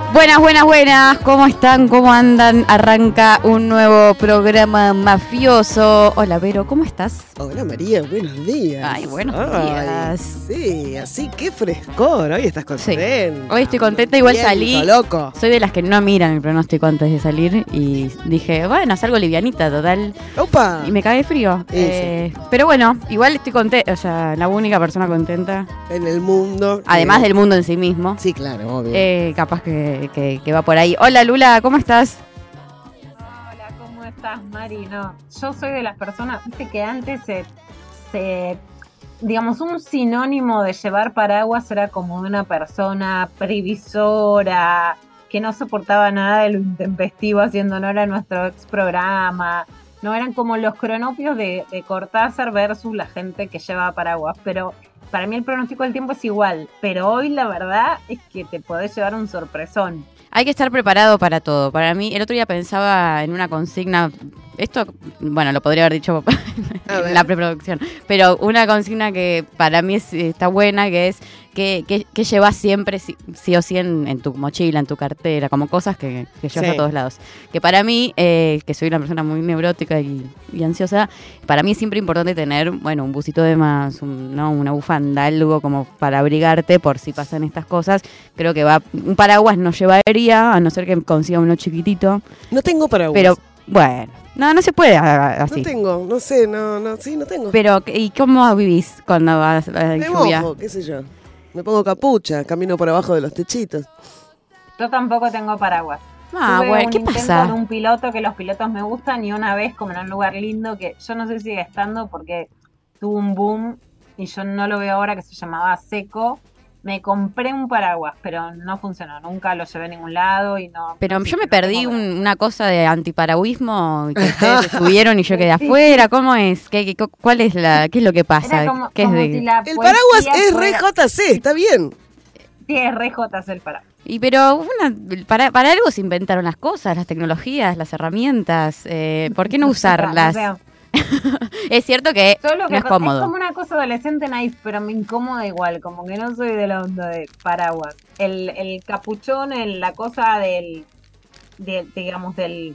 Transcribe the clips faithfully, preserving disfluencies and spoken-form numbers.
Buenas, buenas, buenas, ¿cómo están? ¿Cómo andan? Arranca un nuevo programa mafioso. Hola, Vero, ¿cómo estás? Hola, María, buenos días. Ay, buenos Ay, días. Sí, así, qué frescor, hoy estás contenta. Sí. Hoy estoy contenta, igual Viento, salí. Loco. Soy de las que no miran el pronóstico antes de salir y dije, bueno, salgo livianita, total. Opa. Y me cagué frío. Sí, eh, sí. Pero bueno, igual estoy contenta, o sea, la única persona contenta. En el mundo. Además eh, del mundo en sí mismo. Sí, claro, obvio. Eh, capaz que, que, que va por ahí. Hola, Lula, ¿cómo estás? Hola, ¿cómo estás, Mari? No, yo soy de las personas, viste que antes se, se, digamos, un sinónimo de llevar paraguas era como de una persona previsora, que no soportaba nada de lo intempestivo, haciendo honor a nuestro ex programa. No eran como los cronopios de, de Cortázar versus la gente que lleva paraguas, pero para mí el pronóstico del tiempo es igual, pero hoy la verdad es que te podés llevar un sorpresón. Hay que estar preparado para todo. Para mí, el otro día pensaba en una consigna, esto, bueno, lo podría haber dicho en la preproducción, pero una consigna que para mí es, está buena, que es que, que, que llevas siempre sí, sí o sí en, en tu mochila, en tu cartera, como cosas que, que llevas sí. a todos lados. Que para mí, eh, que soy una persona muy neurótica y, y ansiosa, para mí es siempre importante tener, bueno, un busito de más, un, ¿no? una bufanda, algo como para abrigarte por si pasan estas cosas. Creo que va, un paraguas no llevaría, a no ser que consiga uno chiquitito. No tengo paraguas. Pero, bueno, no, no se puede así. No tengo, no sé, no, no, sí, no tengo. Pero, ¿y cómo vivís cuando vas a Me lluvia? mojo, qué sé yo. Me pongo capucha, camino por abajo de los techitos. Yo tampoco tengo paraguas. Ah, Tuve bueno, un ¿qué intento pasa? Con un piloto, que los pilotos me gustan, y una vez como en un lugar lindo que yo no sé si sigue estando porque tuvo un boom y yo no lo veo ahora, que se llamaba Seco. Me compré un paraguas, pero no funcionó. Nunca lo llevé a ningún lado y no. Pero no yo sé, me no perdí tengo un, paraguas. una cosa de antiparaguismo que ustedes se subieron y yo quedé afuera. ¿Cómo es? ¿Qué, qué, ¿Cuál es la, qué es lo que pasa? Era como, ¿Qué es como de... si la El paraguas poesía es re fuera- J C, está bien. Sí, es re J C el paraguas. Y pero una, para, para algo se inventaron las cosas, las tecnologías, las herramientas. Eh, ¿Por qué no usarlas? O sea, Es cierto que Yo lo no que es pasa- cómodo. Es como una cosa adolescente nice, pero me incomoda igual, como que no soy de la onda de paraguas. El, el capuchón, el- la cosa del, de- digamos, del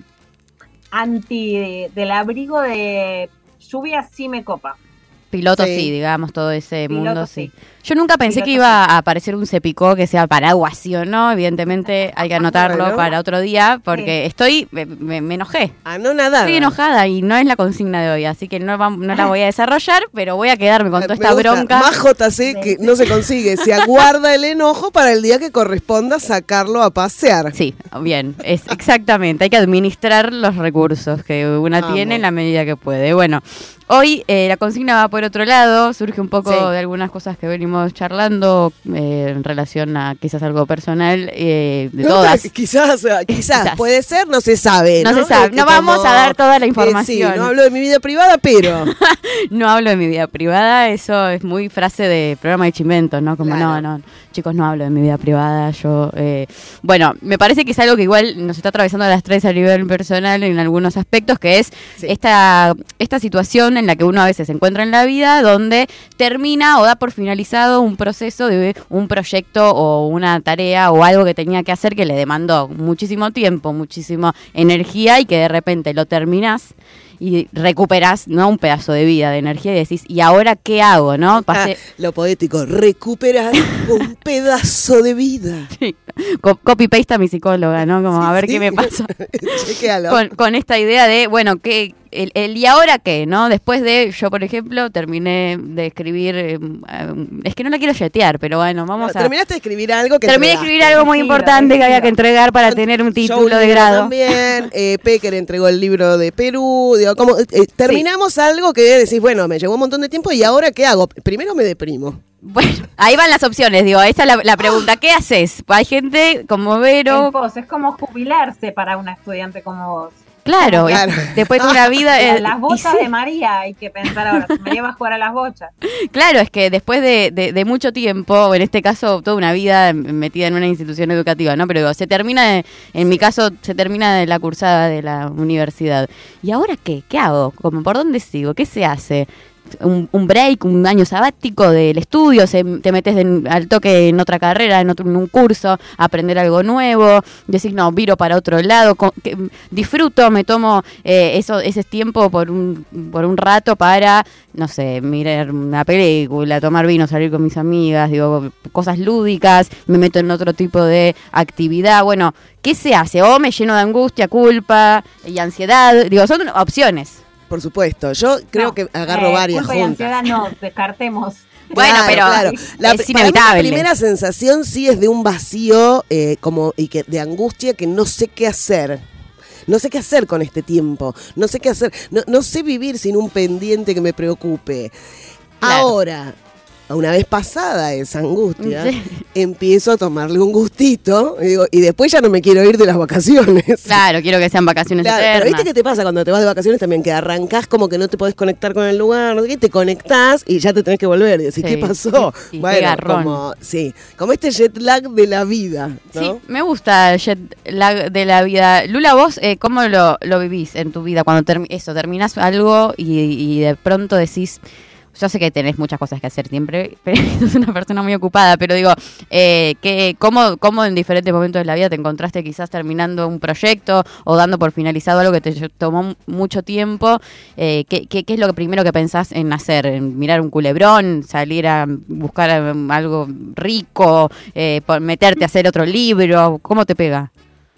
anti, de- del abrigo de lluvia sí me copa. Piloto Sí. sí, digamos, todo ese Piloto mundo sí. sí. Yo nunca pensé Piloto que iba a aparecer un cepicó que sea paraguas, ¿sí o no? Evidentemente hay que anotarlo Bueno. para otro día porque estoy, me, me- me enojé. Ah, no nada. Estoy enojada y no es la consigna de hoy, así que no, vam- no la voy a desarrollar, pero voy a quedarme con toda Me esta gusta. bronca. Más J C que no se consigue. Se aguarda el enojo para el día que corresponda sacarlo a pasear. Sí, bien, es exactamente. Hay que administrar los recursos que una Amo. tiene en la medida que puede. Bueno, hoy eh, la consigna va por otro lado, surge un poco Sí. de algunas cosas que venimos charlando eh, en relación a quizás algo personal, eh, de No, todas. Quizás, quizás, Quizás. puede ser, no se sabe. No No, se sabe, Que no vamos a dar toda la eh, información. sí, no hablo de mi vida privada, pero No hablo de mi vida privada, eso es muy frase de programa de Chimentos, ¿no? Como Claro. no, no, chicos, no hablo de mi vida privada, yo... eh, bueno, me parece que es algo que igual nos está atravesando a las tres a nivel personal en algunos aspectos, que es Sí. esta, esta situación en la que uno a veces se encuentra en la vida donde termina o da por finalizado un proceso de un proyecto o una tarea o algo que tenía que hacer que le demandó muchísimo tiempo, muchísima energía y que de repente lo terminás y recuperás, ¿no? Un pedazo de vida, de energía y decís, ¿y ahora qué hago, no? Pasé, ah, lo poético, recuperar un pedazo de vida. co- copy-paste a mi psicóloga, ¿no? Como Sí, a ver sí. qué me pasa. Chequéalo. Con, con esta idea de, bueno, ¿qué, el, el y ahora qué, ¿no? Después de, yo por ejemplo, terminé de escribir, eh, eh, es que no la quiero yetear, pero bueno, vamos No, a... Terminaste de escribir algo que Terminé de entregaste. escribir algo muy Decilo, importante que había decilo. que entregar para tener un Yo título de libro grado. También, eh, Pecker entregó el libro de Perú. Digo, como, eh, eh, terminamos algo que decís, bueno, me llevó un montón de tiempo y ahora ¿qué hago? Primero me deprimo. Bueno, ahí van las opciones, digo, esa es la, la pregunta, ¿qué haces? Hay gente como Vero, El pos, es como jubilarse para una estudiante como vos. claro, Claro. es- después de una vida... A eh, las y bochas sí. de María hay que pensar ahora. Si María va a jugar a las bochas. Claro, es que después de, de, de mucho tiempo, o en este caso toda una vida metida en una institución educativa, ¿no? Pero digo, se termina, de- en mi caso, se termina de la cursada de la universidad. ¿Y ahora qué? ¿Qué hago? Como, ¿por dónde sigo? ¿Qué se hace? un, un break, un año sabático del estudio, se, te metes en, al toque en otra carrera, en, otro, en un curso, aprender algo nuevo, decís, no, viro para otro lado, con, que, disfruto, me tomo eh, eso, ese tiempo por un, por un rato para, no sé, mirar una película, tomar vino, salir con mis amigas, digo, cosas lúdicas, me meto en otro tipo de actividad, bueno, ¿qué se hace? O me lleno de angustia, culpa y ansiedad, digo, son opciones. Por supuesto, yo creo no, que agarro eh, varias culpa juntas. Y ansiedad no, descartemos. Bueno, claro, pero claro. La, es inevitable. La primera sensación sí es de un vacío eh, como y que de angustia que no sé qué hacer. No sé qué hacer con este tiempo. No sé qué hacer. No, no sé vivir sin un pendiente que me preocupe. Claro. Ahora, una vez pasada esa angustia, sí. empiezo a tomarle un gustito y, digo, y después ya no me quiero ir de las vacaciones. Claro, quiero que sean vacaciones claro, eternas. Pero ¿viste qué te pasa cuando te vas de vacaciones también? Que arrancás como que no te podés conectar con el lugar, no sé qué, te conectás y ya te tenés que volver y decís, sí. ¿qué pasó? Sí, bueno, qué como, sí, como este jet lag de la vida, ¿no? Sí, me gusta el jet lag de la vida. Lula, vos, eh, ¿cómo lo, lo vivís en tu vida cuando term- eso, terminás algo y, y de pronto decís... Yo sé que tenés muchas cosas que hacer siempre, pero sos una persona muy ocupada, pero digo, eh, que ¿cómo, ¿cómo en diferentes momentos de la vida te encontraste quizás terminando un proyecto o dando por finalizado algo que te tomó mucho tiempo? Eh, ¿qué, qué, ¿Qué es lo primero que pensás en hacer? ¿En mirar un culebrón, salir a buscar algo rico, eh, meterte a hacer otro libro? ¿Cómo te pega?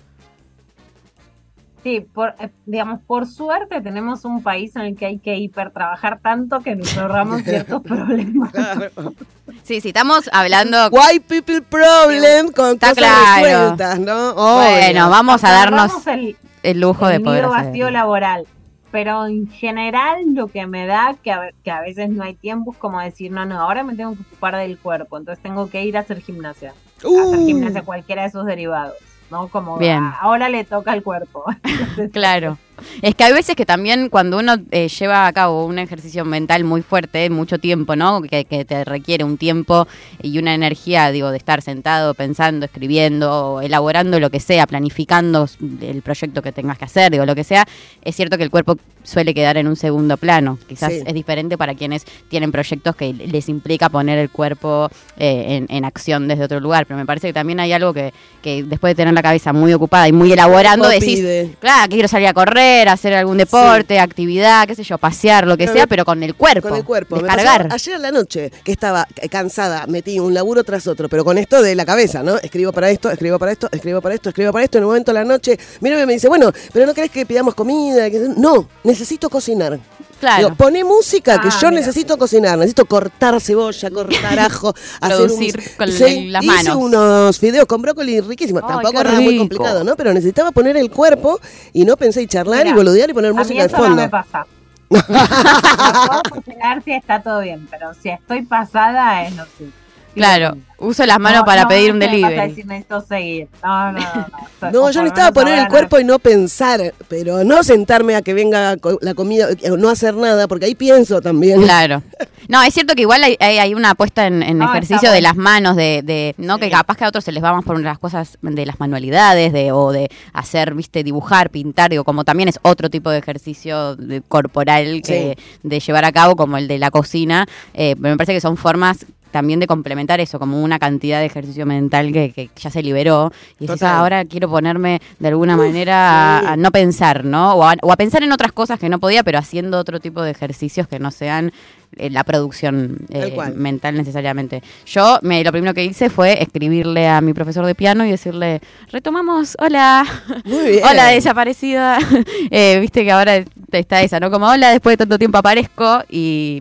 Sí, por, digamos, por suerte tenemos un país en el que hay que hipertrabajar tanto que nos ahorramos ciertos problemas. Claro. Sí, sí, estamos hablando... White people problem con Está cosas claro. resueltas, ¿no? Oh, bueno, no. vamos a darnos el, el lujo el de poder hacer. vacío laboral. Pero en general lo que me da, que a, que a veces no hay tiempo, es como decir, no, no, ahora me tengo que ocupar del cuerpo, entonces tengo que ir a hacer gimnasia. Uh. Hacer gimnasia, cualquiera de sus derivados. ¿No? Como Bien. A, ahora le toca al cuerpo. Claro. Es que hay veces que también cuando uno eh, lleva a cabo un ejercicio mental muy fuerte, mucho tiempo, ¿no? Que, que te requiere un tiempo y una energía, digo, de estar sentado, pensando, escribiendo, elaborando lo que sea, planificando el proyecto que tengas que hacer, digo, lo que sea, es cierto que el cuerpo suele quedar en un segundo plano. Quizás sí. Es diferente para quienes tienen proyectos que les implica poner el cuerpo eh, en, en acción desde otro lugar, pero me parece que también hay algo que, que después de tener la cabeza muy ocupada y muy elaborando, decís, pide. Claro, que quiero salir a correr, hacer algún deporte, sí. actividad, qué sé yo, pasear, lo que pero sea, pero con el cuerpo. Con el cuerpo. Descargar. Ayer a la noche, que estaba cansada, metí un laburo tras otro, pero con esto de la cabeza, ¿no? Escribo para esto, escribo para esto, escribo para esto, escribo para esto, en un momento de la noche, mira, me dice, bueno, pero ¿no querés que pidamos comida? No, necesito cocinar. Claro. Digo, poné música que ah, yo mira. necesito cocinar, necesito cortar cebolla, cortar ajo, producir hacer un, con sí, las manos. Hice unos fideos con brócoli riquísimos, Ay, tampoco era muy complicado, ¿no? Pero necesitaba poner el cuerpo y no pensé y charlar mira, y boludear y poner música de fondo. A mí eso no me pasa. No puedo cocinar si está todo bien, pero si estoy pasada es no sé. Claro, uso las manos no, para no, pedir un delivery. No, decir, necesito seguir. No, no, no. No, no yo necesitaba poner el cuerpo y no pensar, pero no sentarme a que venga la comida, no hacer nada, porque ahí pienso también. Claro. No, es cierto que igual hay, hay, hay una apuesta en, en no, ejercicio de las manos, de, de no sí. que capaz que a otros se les va más por las cosas de las manualidades, de o de hacer, viste, dibujar, pintar, digo, como también es otro tipo de ejercicio de, corporal que sí. de llevar a cabo, como el de la cocina, eh, pero me parece que son formas también de complementar eso, como una cantidad de ejercicio mental que, que ya se liberó. Y dices, ah, ahora quiero ponerme de alguna Uf, manera sí. a, a no pensar, ¿no? O a, o a pensar en otras cosas que no podía, pero haciendo otro tipo de ejercicios que no sean eh, la producción eh, mental necesariamente. Yo me, lo primero que hice fue escribirle a mi profesor de piano y decirle, retomamos, hola, Muy bien. Hola desaparecida. eh, Viste que ahora está esa, ¿no? Como, hola, después de tanto tiempo aparezco y...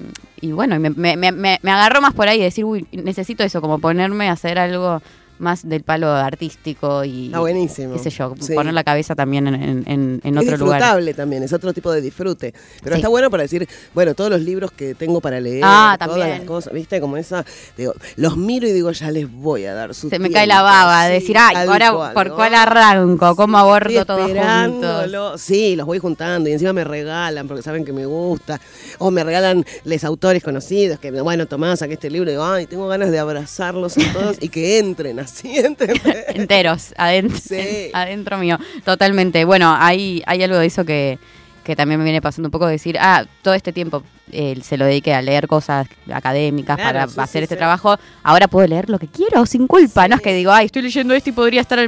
Y bueno, me, me, me, me agarró más por ahí de decir, uy, necesito eso, como ponerme a hacer algo más del palo artístico y, ah, buenísimo. qué sé yo, sí. poner la cabeza también en, en, en otro lugar. Es disfrutable también, es otro tipo de disfrute. Pero sí. está bueno para decir, bueno, todos los libros que tengo para leer, ah, todas también. las cosas, ¿viste? Como esa, digo, los miro y digo, ya les voy a dar su Se tiempo. me cae la baba, sí, de decir, ay, ahora cual, por ¿no? cuál arranco, cómo sí, abordo todo juntos. Sí, los voy juntando y encima me regalan porque saben que me gusta. O me regalan les autores conocidos, que bueno, tomás aquí este libro y digo, ay, tengo ganas de abrazarlos a todos y que entren así, ¿entendés? Enteros, adentro, sí. adentro mío, totalmente. Bueno, hay, hay algo de eso que, que también me viene pasando un poco de decir, ah, todo este tiempo eh, se lo dediqué a leer cosas académicas claro, para sí, hacer sí, este sí. trabajo, ahora puedo leer lo que quiero sin culpa, Sí. no es que digo, ay, estoy leyendo esto y podría estar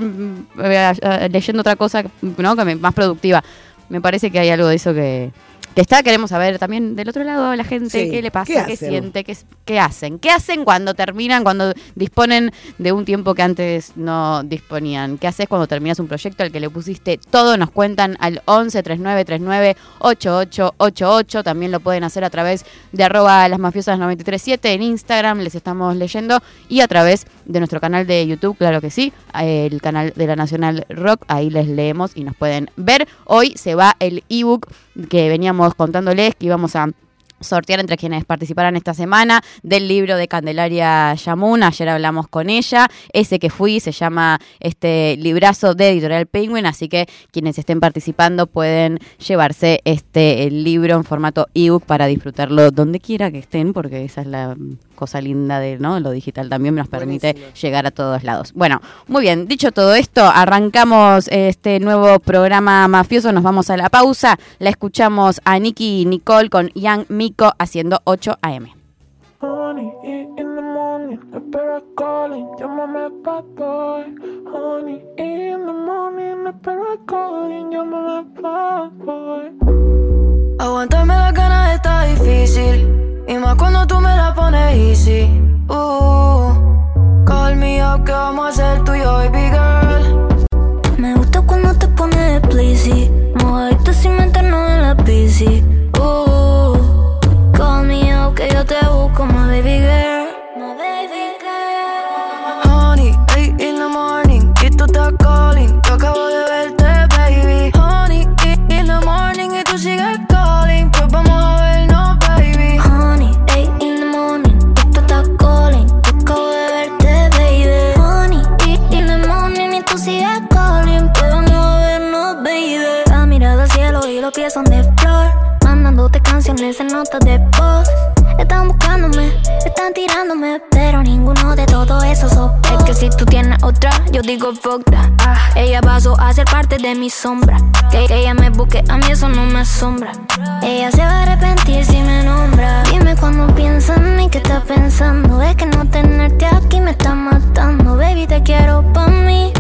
eh, leyendo otra cosa, ¿no? Que me, más productiva. Me parece que hay algo de eso que... que está, queremos saber también del otro lado a la gente, Sí. qué le pasa, ¿Qué qué, hacen? siente, qué, qué hacen, qué hacen cuando terminan, cuando disponen de un tiempo que antes no disponían, qué haces cuando terminas un proyecto al que le pusiste todo, nos cuentan al once treinta y nueve treinta y nueve ochenta y ocho ochenta y ocho, también lo pueden hacer a través de arroba las mafiosas noventa y tres siete en Instagram, les estamos leyendo, y a través de nuestro canal de YouTube, claro que sí, el canal de la Nacional Rock, ahí les leemos y nos pueden ver. Hoy se va el ebook que veníamos contándoles que íbamos a sortear entre quienes participaran esta semana del libro de Candelaria Yamun. Ayer hablamos con ella, ese que fui se llama este librazo de Editorial Penguin, así que quienes estén participando pueden llevarse este el libro en formato ebook para disfrutarlo donde quiera que estén, porque esa es la cosa linda de, ¿no? Lo digital también nos permite Buenísimo. llegar a todos lados. Bueno, muy bien, dicho todo esto, arrancamos este nuevo programa mafioso, nos vamos a la pausa, la escuchamos a Nicky Nicole con Young Miko haciendo ocho a eme. Honey, in the morning, the parrot calling, llámame bad boy. Honey, in the morning, the parrot calling, llámame bad boy. Aguantarme las ganas está difícil, y más cuando tú me la pones easy. Uh, call me up, ¿qué vamos a hacer tú y yo, baby girl? Me gusta cuando te pones explicit, mojadito sin meternos en la bici. Uh, call me up, que yo te busco, my baby girl. My baby girl. Honey, eight in the morning, y tú estás calling, yo acabo de verte, baby. Honey, eight in the morning, y tú sigues calling, pues vamos a vernos, baby. Honey, eight in the morning, y tú estás calling, yo acabo de verte, baby. Honey, eight in the morning, y tú sigues calling, pues vamos a vernos, baby. La mirada al cielo y los pies son de flor, mandándote canciones en notas de voz. Están buscándome, están tirándome, pero ninguno de todo eso soporta. Es que si tú tienes otra, yo digo fuck that. Ah, ella pasó a ser parte de mi sombra. Que, que ella me busque, a mí eso no me asombra. Ella se va a arrepentir si me nombra. Dime cuando piensas en mí, ¿qué estás pensando? Es que no tenerte aquí me está matando. Baby, te quiero pa' mí,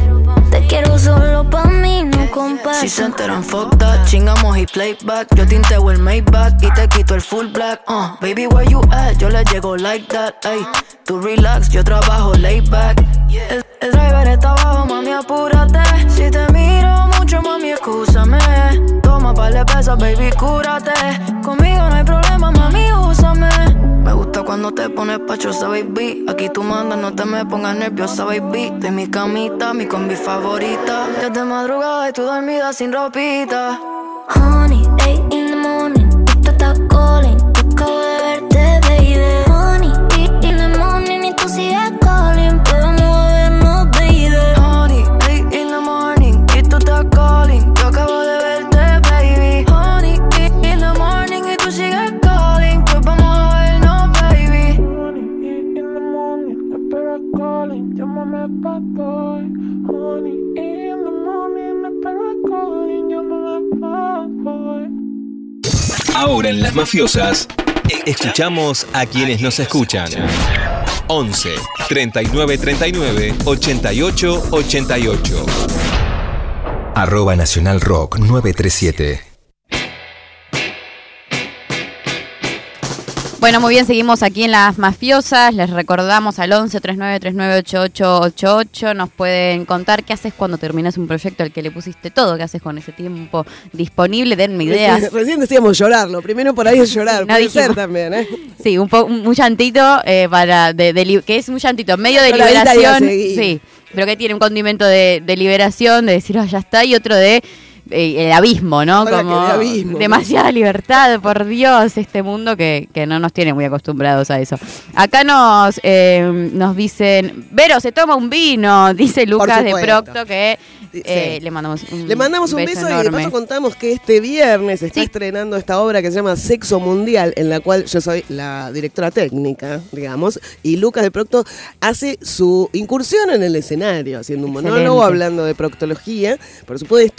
te quiero solo pa' mí, no comparto. Si se enteran, fuck that, chingamos y playback. Yo tinteo el Maybach y te quito el full black. Uh, baby, where you at? Yo le llego like that, ay. Tú relax, yo trabajo laid back. El, el driver está abajo, mami, apúrate. Si te miro mucho, mami, excúsame. Toma par de pesos, baby, cúrate. Conmigo no hay problema, mami, úsame. Me gusta cuando te pones pachosa, baby. Aquí tú mandas, no te me pongas nerviosa, baby. De mi camita, mi combi favorita. Ya de madrugada y tú dormida sin ropita. Honey, eight in the morning, y tú estás calling, yo acabo de verte, baby. Honey, eight in the morning, y tú sigues calling, pues vamos a vernos, baby. Honey, eight in the morning, y tú estás calling, yo acabo de verte, baby. Honey, eight in the morning, y tú sigues calling, pues vamos a vernos, baby. Honey, in the morning, the parrot calling, llámame bad boy. Honey, in the morning, the parrot calling, llámame bad boy. Ahora en Las Mafiosas, escuchamos a quienes nos escuchan. once treinta y nueve treinta y nueve ochenta y ocho ochenta y ocho. Arroba Nacional Rock nueve tres siete. Bueno, muy bien, seguimos aquí en Las Mafiosas. Les recordamos al once treinta y nueve treinta y nueve ochenta y ocho ochenta y ocho. Nos pueden contar qué haces cuando terminas un proyecto al que le pusiste todo, qué haces con ese tiempo disponible. Denme ideas. Recién, recién decíamos llorarlo. Primero por ahí es llorar. No puede dijimos. ser también, ¿eh? Sí, un, po, un, un llantito eh, para de, de li- que es un llantito medio de Con la vista liberación. y a seguir. Sí, pero que tiene un condimento de, de liberación, de decir, oh, ya está, y otro de eh, el abismo, ¿no? Ahora Como que de abismo, demasiada libertad, por Dios, este mundo que, que no nos tiene muy acostumbrados a eso. Acá nos eh, nos dicen, Vero, se toma un vino, dice Lucas de supuesto. Procto, que eh, Sí. le mandamos un Le mandamos un beso, y de enorme. paso contamos que este viernes está Sí. estrenando esta obra que se llama Sexo Mundial, en la cual yo soy la directora técnica, digamos, y Lucas de Procto hace su incursión en el escenario, haciendo un monólogo, Excelente. hablando de proctología, por supuesto, junto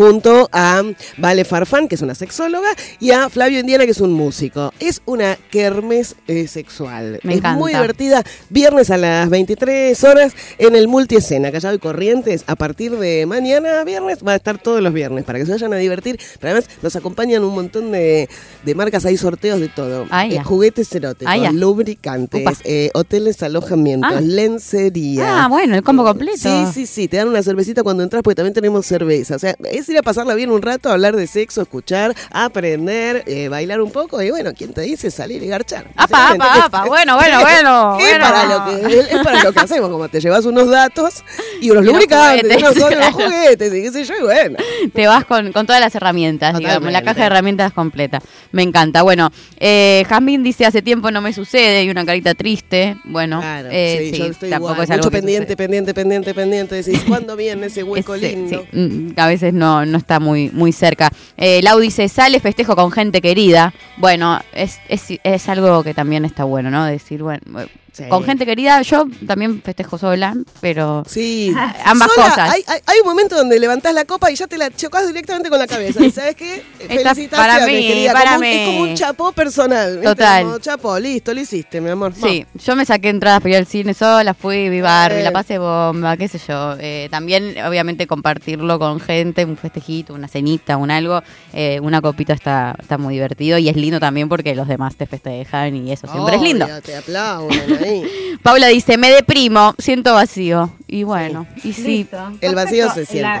junto a Vale Farfán, que es una sexóloga, y a Flavio Indiana, que es un músico. Es una kermés eh, sexual. Me es encanta. muy divertida. Viernes a las veintitrés horas en el Multiescena, Callao y Corrientes. A partir de mañana, viernes, va a estar todos los viernes para que se vayan a divertir. Pero además nos acompañan un montón de, de marcas, hay sorteos de todo. Ah, Eh, ya. juguetes eróticos, Ah, ya. lubricantes, Upa. eh, hoteles, alojamientos, Ah. lencería. Ah, bueno, el combo completo. Sí, sí, sí, te dan una cervecita cuando entras porque también tenemos cerveza. O sea, es ir a pasarla bien un rato, hablar de sexo, escuchar, aprender, eh, bailar un poco y bueno, ¿quién te dice salir y garchar? Apa, Sinceramente, apa, es- apa. Bueno, bueno, bueno. Es, bueno. para lo que, es para lo que hacemos, como te llevas unos datos y unos Y unos lubricantes, y unos, juguetes, unos claro. juguetes, y qué sé yo, y bueno. Te vas con, con todas las herramientas, digamos, la Totalmente. caja de herramientas completa. Me encanta. Bueno, eh, Jazmín dice, hace tiempo no me sucede, y una carita triste. Bueno, Claro, eh, sí, sí, yo estoy tampoco igual. es algo Mucho que pendiente, sucede. pendiente, pendiente, pendiente. Decís, ¿cuándo viene ese hueco Ese, lindo? sí, mm, a veces no, no está muy, muy cerca. Eh, Lau dice, sale, festejo con gente querida. Bueno, es, es, es algo que también está bueno, ¿no? Decir, bueno, Sí. con gente querida, yo también festejo sola, pero Sí, ambas Sola, cosas. Hay, hay, hay un momento donde levantás la copa y ya te la chocás directamente con la cabeza. ¿Y sabes qué? Esta- Felicitaciones, para mí, querida. para Como un- mí. Es como un chapó personal. ¿viste? Total. Como chapó, listo, lo hiciste, mi amor. Sí, yo me saqué entradas para ir al cine sola, fui, vi Barbie, Eh. la pasé bomba, qué sé yo. Eh, también, obviamente, compartirlo con gente, un festejito, una cenita, un algo, eh, una copita está, está muy divertido y es lindo también porque los demás te festejan y eso siempre es lindo. Obvio, te aplauden ahí. Paula dice, me deprimo, siento vacío. Y bueno, y sí. Listo. El vacío Perfecto. se siente. La-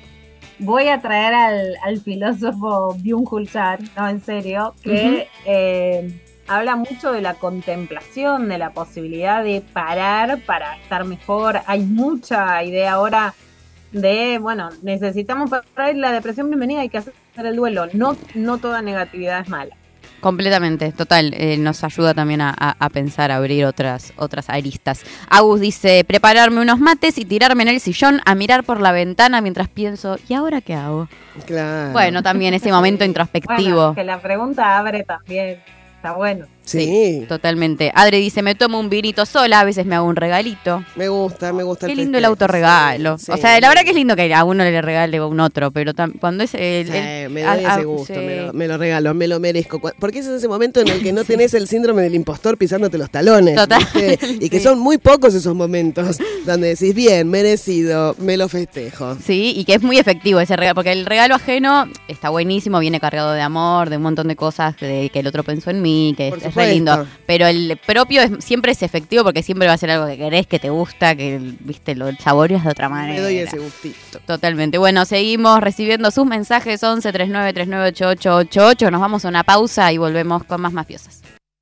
Voy a traer al, al filósofo Byung-Chul Chan, no, en serio, que eh, habla mucho de la contemplación, de la posibilidad de parar para estar mejor. Hay mucha idea ahora de, bueno, necesitamos parar la depresión, bienvenida, hay que hacer el duelo. No, no toda negatividad es mala. Completamente, total, eh, nos ayuda también a, a- a pensar, a abrir otras otras aristas. Agus dice, prepararme unos mates y tirarme en el sillón a mirar por la ventana mientras pienso, ¿y ahora qué hago? Claro. Bueno, también ese momento introspectivo. Bueno, que la pregunta abre también, está bueno. sí, Totalmente. Adri dice, me tomo un vinito sola, a veces me hago un regalito. me gusta, me gusta. Qué el lindo el festejo, autorregalo. sí, O sí. sea, la verdad que es lindo que a uno le regale a un otro, pero tam- cuando es el... Sí, el- me doy a- a- ese gusto, sí. me, lo, me lo regalo, me lo merezco. Cu- Porque ese es ese momento en el que no tenés el síndrome del impostor pisándote los talones. Total, ¿viste? Y que sí. son muy pocos esos momentos donde decís, bien, merecido, me lo festejo. Sí, y que es muy efectivo ese regalo, porque el regalo ajeno está buenísimo, viene cargado de amor, de un montón de cosas, de que el otro pensó en mí, que Por es, es supuesto. re lindo. Pero el propio es, siempre es efectivo porque siempre va a ser algo que querés, que te gusta, que viste lo saboreas de otra manera. Me doy ese gustito. Totalmente. Bueno, seguimos recibiendo sus mensajes once treinta y nueve treinta y nueve ochenta y ocho ochenta y ocho. Nos vamos a una pausa y volvemos con más mafiosas.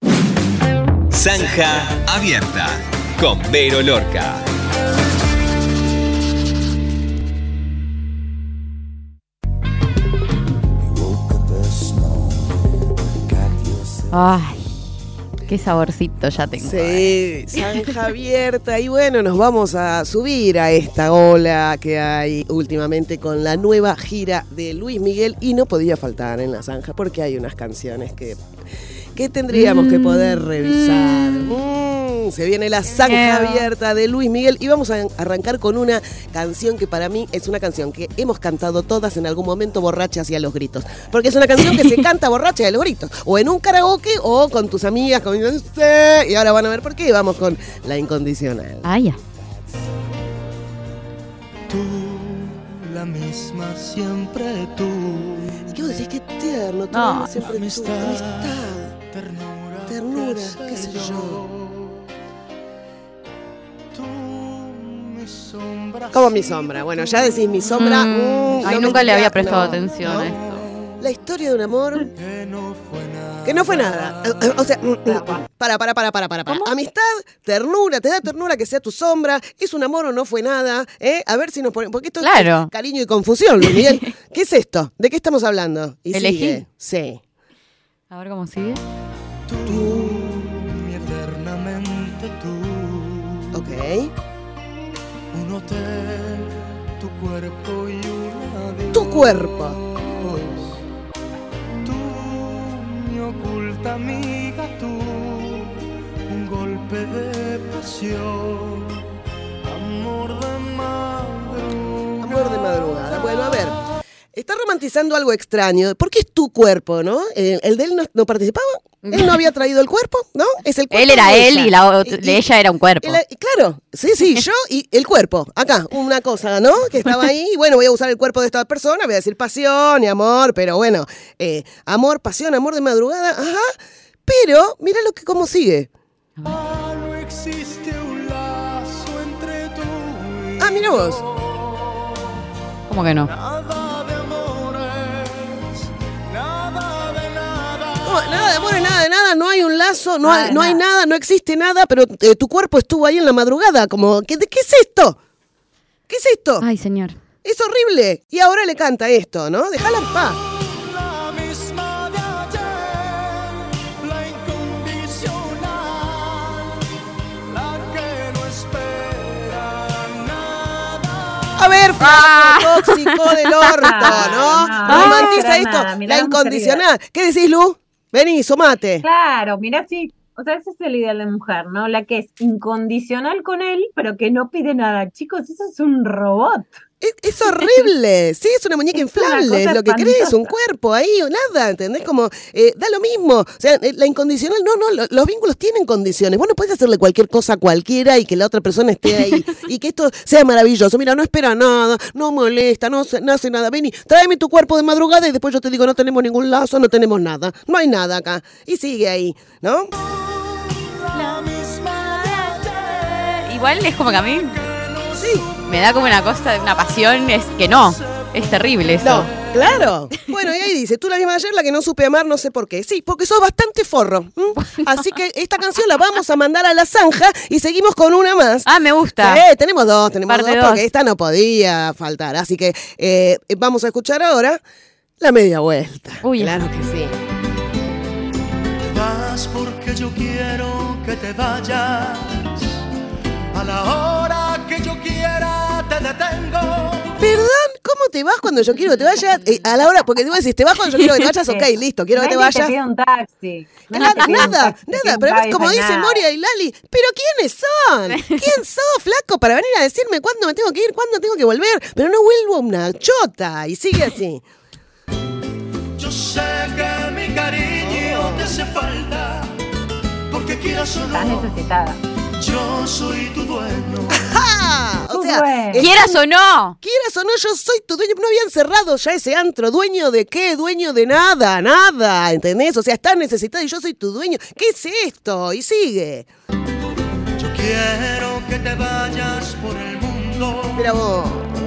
Zanja abierta con Vero Lorca. Ay, qué saborcito ya tengo. Sí, zanja abierta. Y bueno, nos vamos a subir a esta ola que hay últimamente con la nueva gira de Luis Miguel. Y no podía faltar en la zanja porque hay unas canciones que, que tendríamos que poder revisar. Mm, se viene la zanja abierta de Luis Miguel y vamos a arrancar con una canción que para mí es una canción que hemos cantado todas en algún momento borrachas y a los gritos. Porque es una canción que se canta borracha y a los gritos. O en un karaoke o con tus amigas. Con... Y ahora van a ver por qué. Vamos con La Incondicional. Ah, ya. Tú, la misma siempre tú. ¿Y qué vos decís? Qué tierno. Tú, No. siempre tú. Amistad, Amistad. Ternura, Ternura, qué qué sé sé yo. Tú, mi sombra. Como mi sombra. Bueno, ya decís mi sombra. Mm, mm, ay, no nunca me le había digas, prestado no, atención no. a esto. La historia de un amor Que no fue nada. que no fue nada. O sea, para, para, para, para, para. para. Amistad, ternura, te da ternura que sea tu sombra. ¿Es un amor o no fue nada? ¿Eh? A ver si nos ponemos. Porque esto Claro. es cariño y confusión, Luis Miguel. ¿Qué es esto? ¿De qué estamos hablando? Y Elegí. sigue. Sí. A ver cómo sigue. Tú, mi eternamente tú. Ok. Un hotel, tu cuerpo y un adiós. Tu cuerpo. Tú, mi oculta amiga, tú. Un golpe de pasión. Amor de madrugada. Amor de madrugada. Bueno, a ver. está romantizando algo extraño, porque es tu cuerpo, ¿no? El, el de él no, no participaba, él no había traído el cuerpo, ¿no? Es el cuerpo. Él era de él ella. y la otra, Y- y- ella era un cuerpo. El- claro, sí, sí, yo y el cuerpo. Acá, una cosa, ¿no? Que estaba ahí. Y bueno, voy a usar el cuerpo de esta persona. Voy a decir pasión y amor, pero bueno, eh, amor, pasión, amor de madrugada, ajá. Pero, mira lo que cómo sigue. Ah, no existe un lazo entre tú y Ah, mira vos. ¿Cómo que no? nada de amores, nada de nada. No, nada de amor, nada de nada, no hay un lazo, no, Nada hay, de no hay nada. nada, no existe nada, pero eh, tu cuerpo estuvo ahí en la madrugada. Como, ¿qué, de, ¿qué es esto? ¿Qué es esto? Ay, señor. Es horrible. Y ahora le canta esto, ¿no? Déjala en paz. La misma de ayer, la incondicional, la que no espera nada. A ver, flaco Ah. tóxico del orto, ¿no? No, Romantiza no, esto, nada, mirá la la incondicional. ¿Qué decís, Lu? Vení, sumate. Claro, mira, sí. O sea, ese es el ideal de mujer, ¿no? La que es incondicional con él, pero que no pide nada. Chicos, eso es un robot. Es, es horrible. Sí, es una muñeca Es una inflable. cosa Es lo que crees, espantosa. un cuerpo ahí o nada, ¿entendés? Como, eh, da lo mismo. O sea, eh, la incondicional, no, no, lo- los vínculos tienen condiciones. Vos no podés hacerle cualquier cosa a cualquiera y que la otra persona esté ahí. Y que esto sea maravilloso. Mira, no espera nada, no molesta, no, hace- no hace nada. Vení, tráeme tu cuerpo de madrugada y después yo te digo, no tenemos ningún lazo, no tenemos nada. No hay nada acá. Y sigue ahí, ¿no? La misma de ayer, Igual es como que a mí Sí. me da como una cosa, una pasión, es que no. Es terrible eso. No, claro. Bueno, y ahí dice, tú la misma de ayer, la que no supe amar, no sé por qué. Sí, porque sos bastante forro. ¿m? Así que esta canción la vamos a mandar a la zanja y seguimos con una más. Ah, me gusta. Eh, tenemos dos, tenemos Parte dos, dos. porque esta no podía faltar. Así que eh, vamos a escuchar ahora la media vuelta. Uy. Claro que sí. te vas porque yo quiero que te vayas. A la hora que yo quiera te detengo. Perdón, ¿cómo te vas cuando yo quiero que te vayas? Eh, a la hora, porque te voy a decir, te vas cuando yo quiero que te vayas, ok, listo, quiero que te Nadie vayas. te pide un taxi. Nadie Nada, te pide un nada, taxi, te nada, pide un pero además taxi, como no hay dice nada. Moria y Lali, ¿pero quiénes son? ¿Quién sos, flaco, para venir a decirme cuándo me tengo que ir, cuándo tengo que volver? Pero no vuelvo una chota, y sigue así. Yo sé que mi cariño te hace falta, porque quieras o Estás no, necesitada. yo soy tu dueño. ¡Ja! O Tú, sea, güey. están- Quieras o no. quieras o no, yo soy tu dueño. No habían cerrado ya ese antro. ¿Dueño de qué? Dueño de nada, nada, ¿entendés? O sea, estás necesitada y yo soy tu dueño. ¿Qué es esto? Y sigue. Yo quiero que te vayas por el mundo. Mira vos.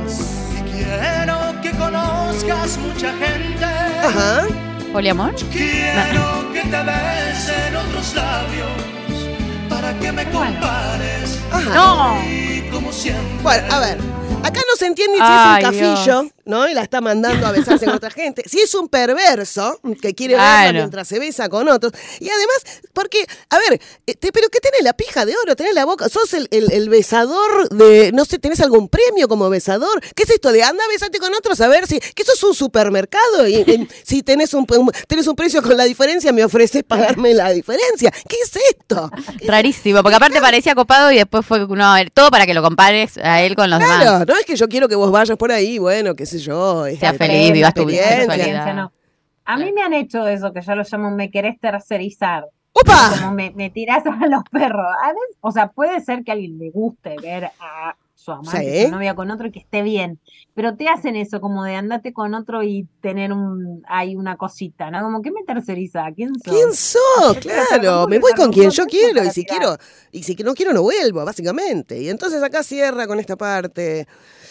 Y quiero que conozcas mucha gente. Ajá. ¿Poliamor? Quiero que te besen otros labios para que me compares. Ajá. No. Y como siempre. Bueno, a ver. Acá no se entiende si Ay, es un cafillo, Dios. ¿no? Y la está mandando a besarse con otra gente. Si es un perverso que quiere Claro. verla mientras se besa con otros. Y además, porque, a ver, eh, te- ¿pero qué tenés? La pija de oro, tenés la boca. Sos el, el- el besador de, no sé, ¿tenés algún premio como besador? ¿Qué es esto de anda, besate con otros? A ver si, que sos un supermercado y eh, si tenés un, un- tenés un precio con la diferencia, me ofreces pagarme la diferencia. ¿Qué es esto? Rarísimo, porque aparte parecía copado y después fue no, todo para que lo compares a él con los Claro, demás. no es que yo quiero que vos vayas por ahí, bueno, qué sé yo. es Sea la- feliz, la vivas tu experiencia. sexualidad. No. A mí me han hecho eso, que yo lo llamo me querés tercerizar. ¡Opa! Como me, me tirás a los perros. A veces, o sea, puede ser que a alguien le guste ver a su amante, Sí. su novia con otro y que esté bien, pero te hacen eso como de andate con otro y tener un ahí una cosita, ¿no? Como que me terceriza, ¿quién sos? ¿Quién sos? Claro, me voy con quien yo quiero y si tirar. quiero y si no quiero no vuelvo, básicamente. Y entonces acá cierra con esta parte.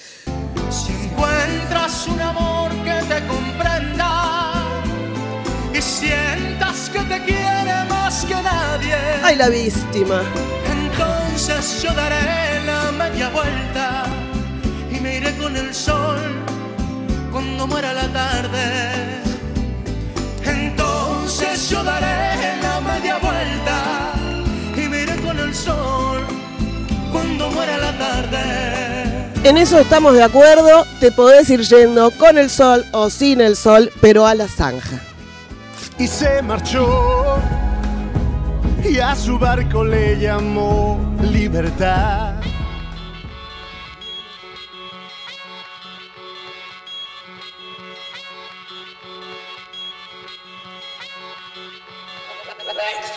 Si encuentras un amor que te comprenda y sientas que te quiere más que nadie, Ay, la víctima. entonces yo daré la media vuelta y me iré con el sol cuando muera la tarde. Entonces yo daré la media vuelta y me iré con el sol cuando muera la tarde. En eso estamos de acuerdo, te podés ir yendo con el sol o sin el sol, pero a la zanja. Y se marchó y a su barco le llamó libertad.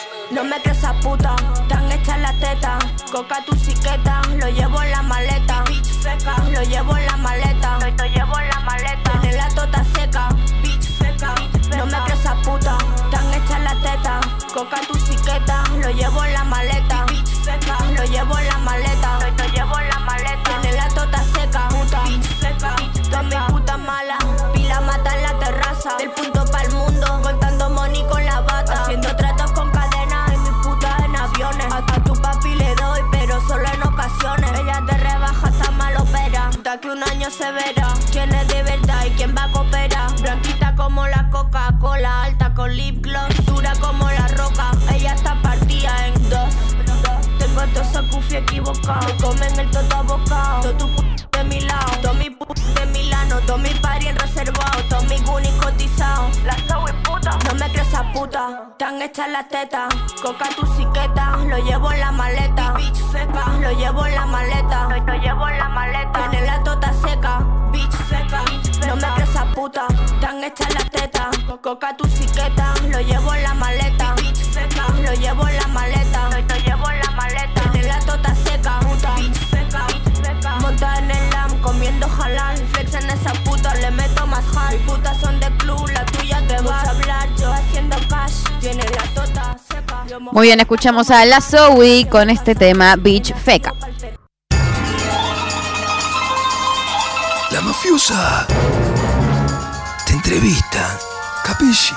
No me crees a puta, tan hechas las tetas. Coca tu siqueta, lo llevo en la maleta. Bitch feca, lo llevo en la maleta. Lo llevo en la maleta. Tiene la tota seca, bitch feca. No me crees a puta, tan hechas las tetas. Coca tu siqueta, lo llevo en la maleta. Bitch feca, lo llevo en la maleta. Lo llevo en la maleta. Tiene la tota seca, puta. Bitch feca, todas mis putas malas. Pila mata en la terraza, del punto pa'l mundo, contando money con la bata. Haciendo tratos con cadenas y mis putas en aviones. A, a tu papi le doy, pero solo en ocasiones. Ella te rebaja, está mal opera. Da que un año se verá quién es de verdad y quién va a cooperar. Blanquita como la Coca-Cola, alta con lip gloss, dura como la roca. Ella está partida en dos. Tengo todo ese cufi equivocado. Me comen el toto abocado. Todo tu p*** de mi lado, todo mi p*** de Milano, todo mi party en reservado, todo mi gunis cotizado. La soy puta, no me crees a puta, tan hechas las tetas. Coca tu siqueta, lo llevo en la maleta. Bitch feca, lo llevo en la maleta. Lo, lo llevo en la maleta. Tiene la tota seca, bitch feca. No me crees a puta, tan hechas las tetas. Coca tu siqueta, lo llevo en la maleta. Bitch feca, lo llevo en la maleta. Lo, lo llevo en la maleta. Tiene la tota seca, puta. Bitch feca, monta en el lam, comiendo halal. Flex en esa puta, le meto más hard. Mis putas son de club, la tuya te va a hablar. Yo haciendo cash, tiene la tota seca. Muy bien, escuchamos a La Zoe con este tema Bitch Feca. La mafiosa te entrevista, capisci?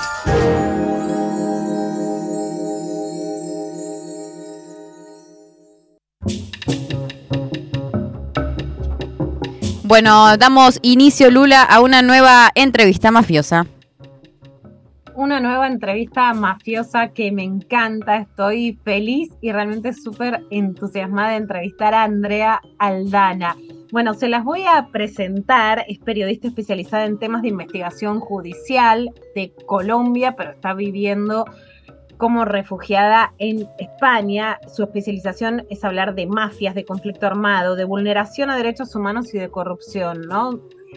Bueno, damos inicio, Lula, a una nueva entrevista mafiosa. Una nueva entrevista mafiosa que me encanta, estoy feliz y realmente súper entusiasmada de entrevistar a Andrea Aldana. Bueno, se las voy a presentar, es periodista especializada en temas de investigación judicial de Colombia, pero está viviendo como refugiada en España. Su especialización es hablar de mafias, de conflicto armado, de vulneración a derechos humanos y de corrupción, ¿no?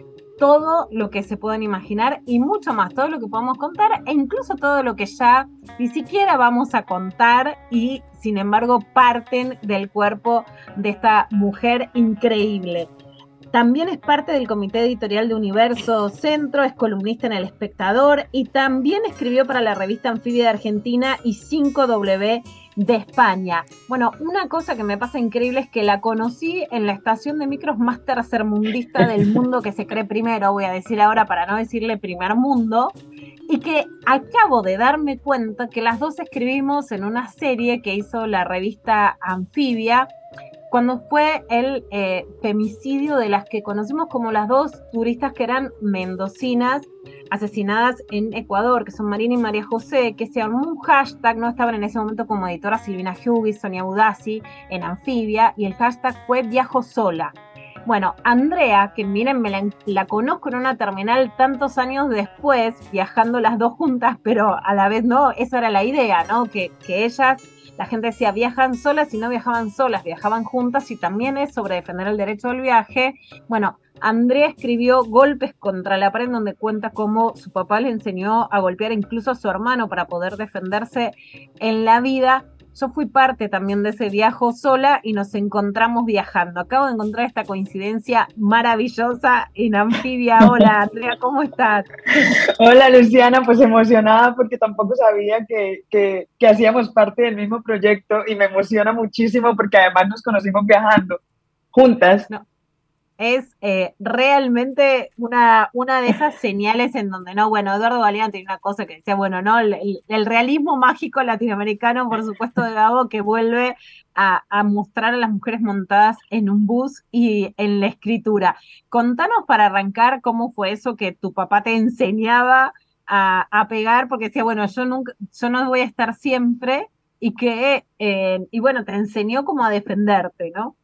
Todo lo que se puedan imaginar y mucho más, todo lo que podamos contar e incluso todo lo que ya ni siquiera vamos a contar y sin embargo parten del cuerpo de esta mujer increíble. También es parte del comité editorial de Universo Centro, es columnista en El Espectador y también escribió para la revista Anfibia de Argentina y cinco doble de España. Bueno, una cosa que me pasa increíble es que la conocí en la estación de micros más tercermundista del mundo que se cree primero, voy a decir ahora para no decirle primer mundo, y que acabo de darme cuenta que las dos escribimos en una serie que hizo la revista Anfibia, cuando fue el eh, femicidio de las que conocimos como las dos turistas que eran mendocinas asesinadas en Ecuador, que son Marina y María José, que se armó un hashtag, no estaban en ese momento como editora Silvina Hughes, Sonia Budassi en Anfibia, y el hashtag fue Viajo Sola. Bueno, Andrea, que miren, me la, la conozco en una terminal tantos años después, viajando las dos juntas, pero a la vez no, esa era la idea, ¿no? Que, que ellas... La gente decía, viajan solas y no viajaban solas, viajaban juntas y también es sobre defender el derecho al viaje. Bueno, Andrea escribió Golpes contra la pared, donde cuenta cómo su papá le enseñó a golpear incluso a su hermano para poder defenderse en la vida. Yo fui parte también de ese viaje sola y nos encontramos viajando. Acabo de encontrar esta coincidencia maravillosa en Anfibia. Hola, Andrea, ¿cómo estás? Hola, Luciana, pues emocionada porque tampoco sabía que, que, que hacíamos parte del mismo proyecto y me emociona muchísimo porque además nos conocimos viajando juntas. No. Es eh, realmente una, una de esas señales en donde, no, bueno, Eduardo Galeano tenía una cosa que decía, bueno, no, el, el realismo mágico latinoamericano, por supuesto, de Gabo, que vuelve a, a mostrar a las mujeres montadas en un bus y en la escritura. Contanos para arrancar cómo fue eso que tu papá te enseñaba a, a pegar, porque decía, bueno, yo nunca, yo no voy a estar siempre, y que, eh, y bueno, te enseñó como a defenderte, ¿no?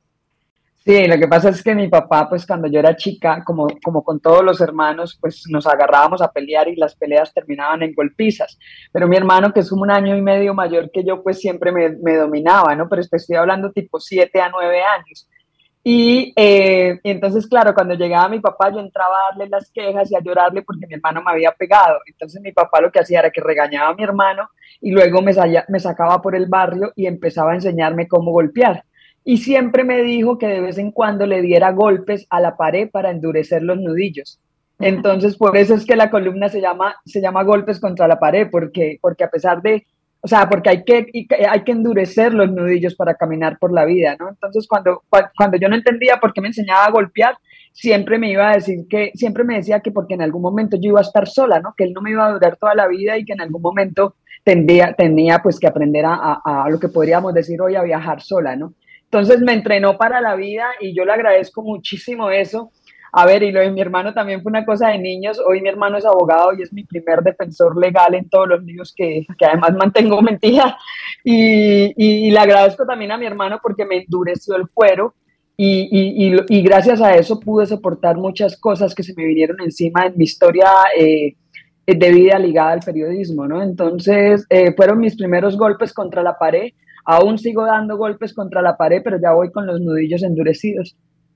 Sí, lo que pasa es que mi papá, pues cuando yo era chica, como, como con todos los hermanos, pues nos agarrábamos a pelear y las peleas terminaban en golpizas. Pero mi hermano, que es un año y medio mayor que yo, pues siempre me, me dominaba, ¿no? Pero te estoy hablando tipo siete a nueve años. Y eh, entonces, claro, cuando llegaba mi papá, yo entraba a darle las quejas y a llorarle porque mi hermano me había pegado. Entonces mi papá lo que hacía era que regañaba a mi hermano y luego me, salla, me sacaba por el barrio y empezaba a enseñarme cómo golpear. Y siempre me dijo que de vez en cuando le diera golpes a la pared para endurecer los nudillos. Entonces, por eso es que la columna se llama, se llama Golpes contra la pared, porque, porque a pesar de... O sea, porque hay que, hay que endurecer los nudillos para caminar por la vida, ¿no? Entonces, cuando, cuando yo no entendía por qué me enseñaba a golpear, siempre me iba a decir que, siempre me decía que porque en algún momento yo iba a estar sola, ¿no? Que él no me iba a durar toda la vida y que en algún momento tendría, tenía pues que aprender a, a, a lo que podríamos decir hoy, a viajar sola, ¿no? Entonces me entrenó para la vida y yo le agradezco muchísimo eso. A ver, y lo de mi hermano también fue una cosa de niños. Hoy mi hermano es abogado y es mi primer defensor legal en todos los líos que, que además mantengo mentira. Y, y, y le agradezco también a mi hermano porque me endureció el cuero y, y, y, y gracias a eso pude soportar muchas cosas que se me vinieron encima en mi historia eh, de vida ligada al periodismo, ¿no? Entonces, eh, fueron mis primeros golpes contra la pared. Aún sigo dando golpes contra la pared, pero ya voy con los nudillos endurecidos.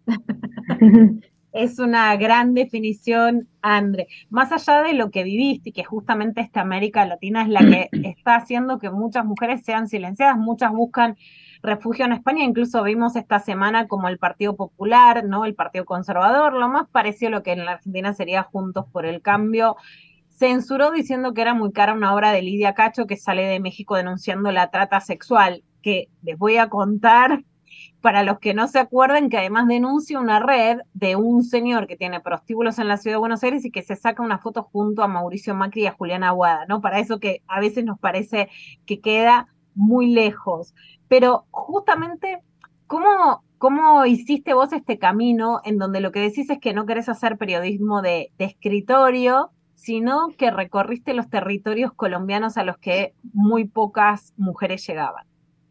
Es una gran definición, André. Más allá de lo que viviste y que justamente esta América Latina es la que está haciendo que muchas mujeres sean silenciadas, muchas buscan refugio en España, incluso vimos esta semana como el Partido Popular, ¿no? El Partido Conservador, lo más parecido a lo que en la Argentina sería Juntos por el Cambio, censuró diciendo que era muy cara una obra de Lidia Cacho que sale de México denunciando la trata sexual, que les voy a contar... Para los que no se acuerden, que además denuncia una red de un señor que tiene prostíbulos en la ciudad de Buenos Aires y que se saca una foto junto a Mauricio Macri y a Juliana Aguada, ¿no? Para eso que a veces nos parece que queda muy lejos. Pero justamente, ¿cómo, cómo hiciste vos este camino en donde lo que decís es que no querés hacer periodismo de, de escritorio, sino que recorriste los territorios colombianos a los que muy pocas mujeres llegaban?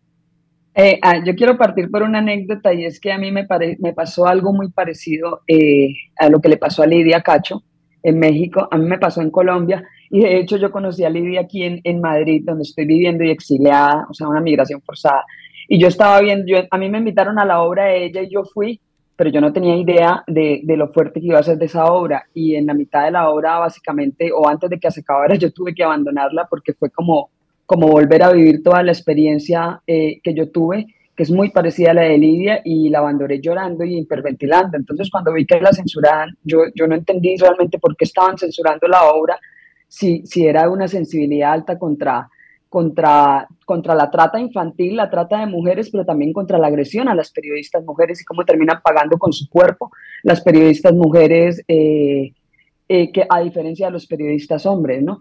Eh, ah, yo quiero partir por una anécdota y es que a mí me, pare, me pasó algo muy parecido eh, a lo que le pasó a Lidia Cacho en México. A mí me pasó en Colombia y de hecho yo conocí a Lidia aquí en, en Madrid, donde estoy viviendo y exiliada, o sea, una migración forzada. Y yo estaba viendo, yo, a mí me invitaron a la obra de ella y yo fui, pero yo no tenía idea de, de lo fuerte que iba a ser de esa obra. Y en la mitad de la obra, básicamente, o antes de que se acabara, yo tuve que abandonarla porque fue como... como volver a vivir toda la experiencia eh, que yo tuve, que es muy parecida a la de Lidia, y la abandoné llorando y hiperventilando. Entonces, cuando vi que la censuraban, yo, yo no entendí realmente por qué estaban censurando la obra, si, si era una sensibilidad alta contra, contra, contra la trata infantil, la trata de mujeres, pero también contra la agresión a las periodistas mujeres y cómo terminan pagando con su cuerpo las periodistas mujeres, eh, eh, que a diferencia de los periodistas hombres, ¿no?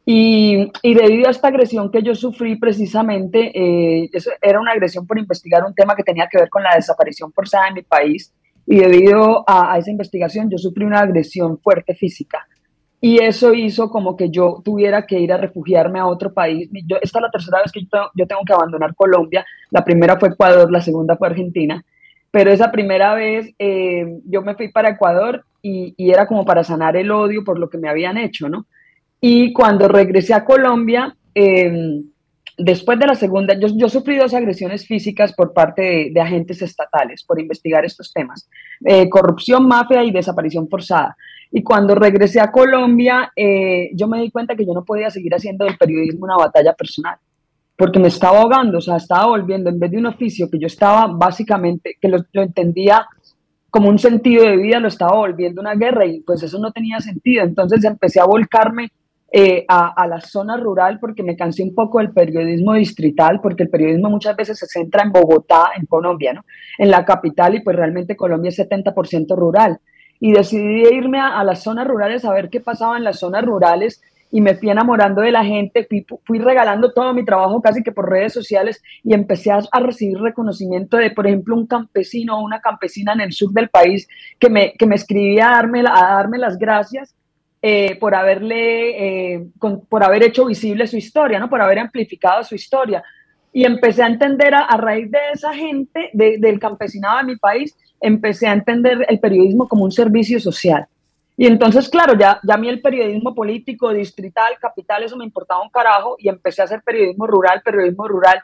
Y, y debido a esta agresión que yo sufrí precisamente, eh, eso era una agresión por investigar un tema que tenía que ver con la desaparición forzada en mi país, y debido a, a esa investigación yo sufrí una agresión fuerte física, y eso hizo como que yo tuviera que ir a refugiarme a otro país. Yo, esta es la tercera vez que yo tengo, yo tengo que abandonar Colombia. La primera fue Ecuador, la segunda fue Argentina, pero esa primera vez eh, yo me fui para Ecuador y, y era como para sanar el odio por lo que me habían hecho, ¿no? Y cuando regresé a Colombia, eh, después de la segunda, yo, yo sufrí dos agresiones físicas por parte de, de agentes estatales por investigar estos temas, eh, corrupción, mafia y desaparición forzada. Y cuando regresé a Colombia, eh, yo me di cuenta que yo no podía seguir haciendo del periodismo una batalla personal, porque me estaba ahogando, o sea, estaba volviendo, en vez de un oficio que yo estaba básicamente, que lo, lo entendía como un sentido de vida, lo estaba volviendo una guerra y pues eso no tenía sentido. Entonces empecé a volcarme Eh, a, a la zona rural porque me cansé un poco del periodismo distrital, porque el periodismo muchas veces se centra en Bogotá, en Colombia, ¿no? En la capital, y pues realmente Colombia es setenta por ciento rural. Y decidí irme a, a las zonas rurales a ver qué pasaba en las zonas rurales y me fui enamorando de la gente, fui, fui regalando todo mi trabajo casi que por redes sociales y empecé a, a recibir reconocimiento de, por ejemplo, un campesino o una campesina en el sur del país que me, que me escribía a darme, a darme las gracias Eh, por haberle, eh, con, por haber hecho visible su historia, ¿no? Por haber amplificado su historia. Y empecé a entender a, a raíz de esa gente, de, del campesinado de mi país, empecé a entender el periodismo como un servicio social. Y entonces, claro, ya, ya a mí el periodismo político, distrital, capital, eso me importaba un carajo, y empecé a hacer periodismo rural, periodismo rural,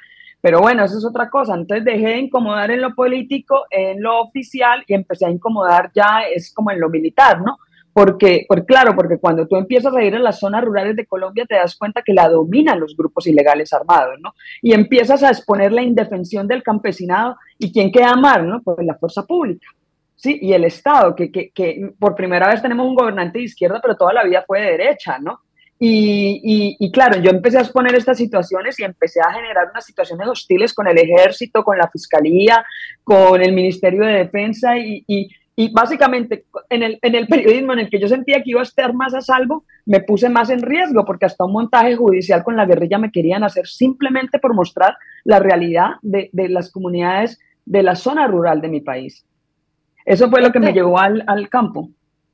Pero bueno, eso es otra cosa. Entonces dejé de incomodar en lo político, en lo oficial, y empecé a incomodar ya, es como en lo militar, ¿no? Porque, porque claro, porque cuando tú empiezas a ir a las zonas rurales de Colombia te das cuenta que la dominan los grupos ilegales armados, ¿no? Y empiezas a exponer la indefensión del campesinado, ¿y quién queda mal, no? Pues la fuerza pública, ¿sí? Y el Estado, que, que, que por primera vez tenemos un gobernante de izquierda, pero toda la vida fue de derecha, ¿no? Y, y, y claro, yo empecé a exponer estas situaciones y empecé a generar unas situaciones hostiles con el ejército, con la fiscalía, con el Ministerio de Defensa y, y, y básicamente en el, en el periodismo en el que yo sentía que iba a estar más a salvo, me puse más en riesgo porque hasta un montaje judicial con la guerrilla me querían hacer simplemente por mostrar la realidad de, de las comunidades de la zona rural de mi país. Eso fue lo que me llevó al, al campo.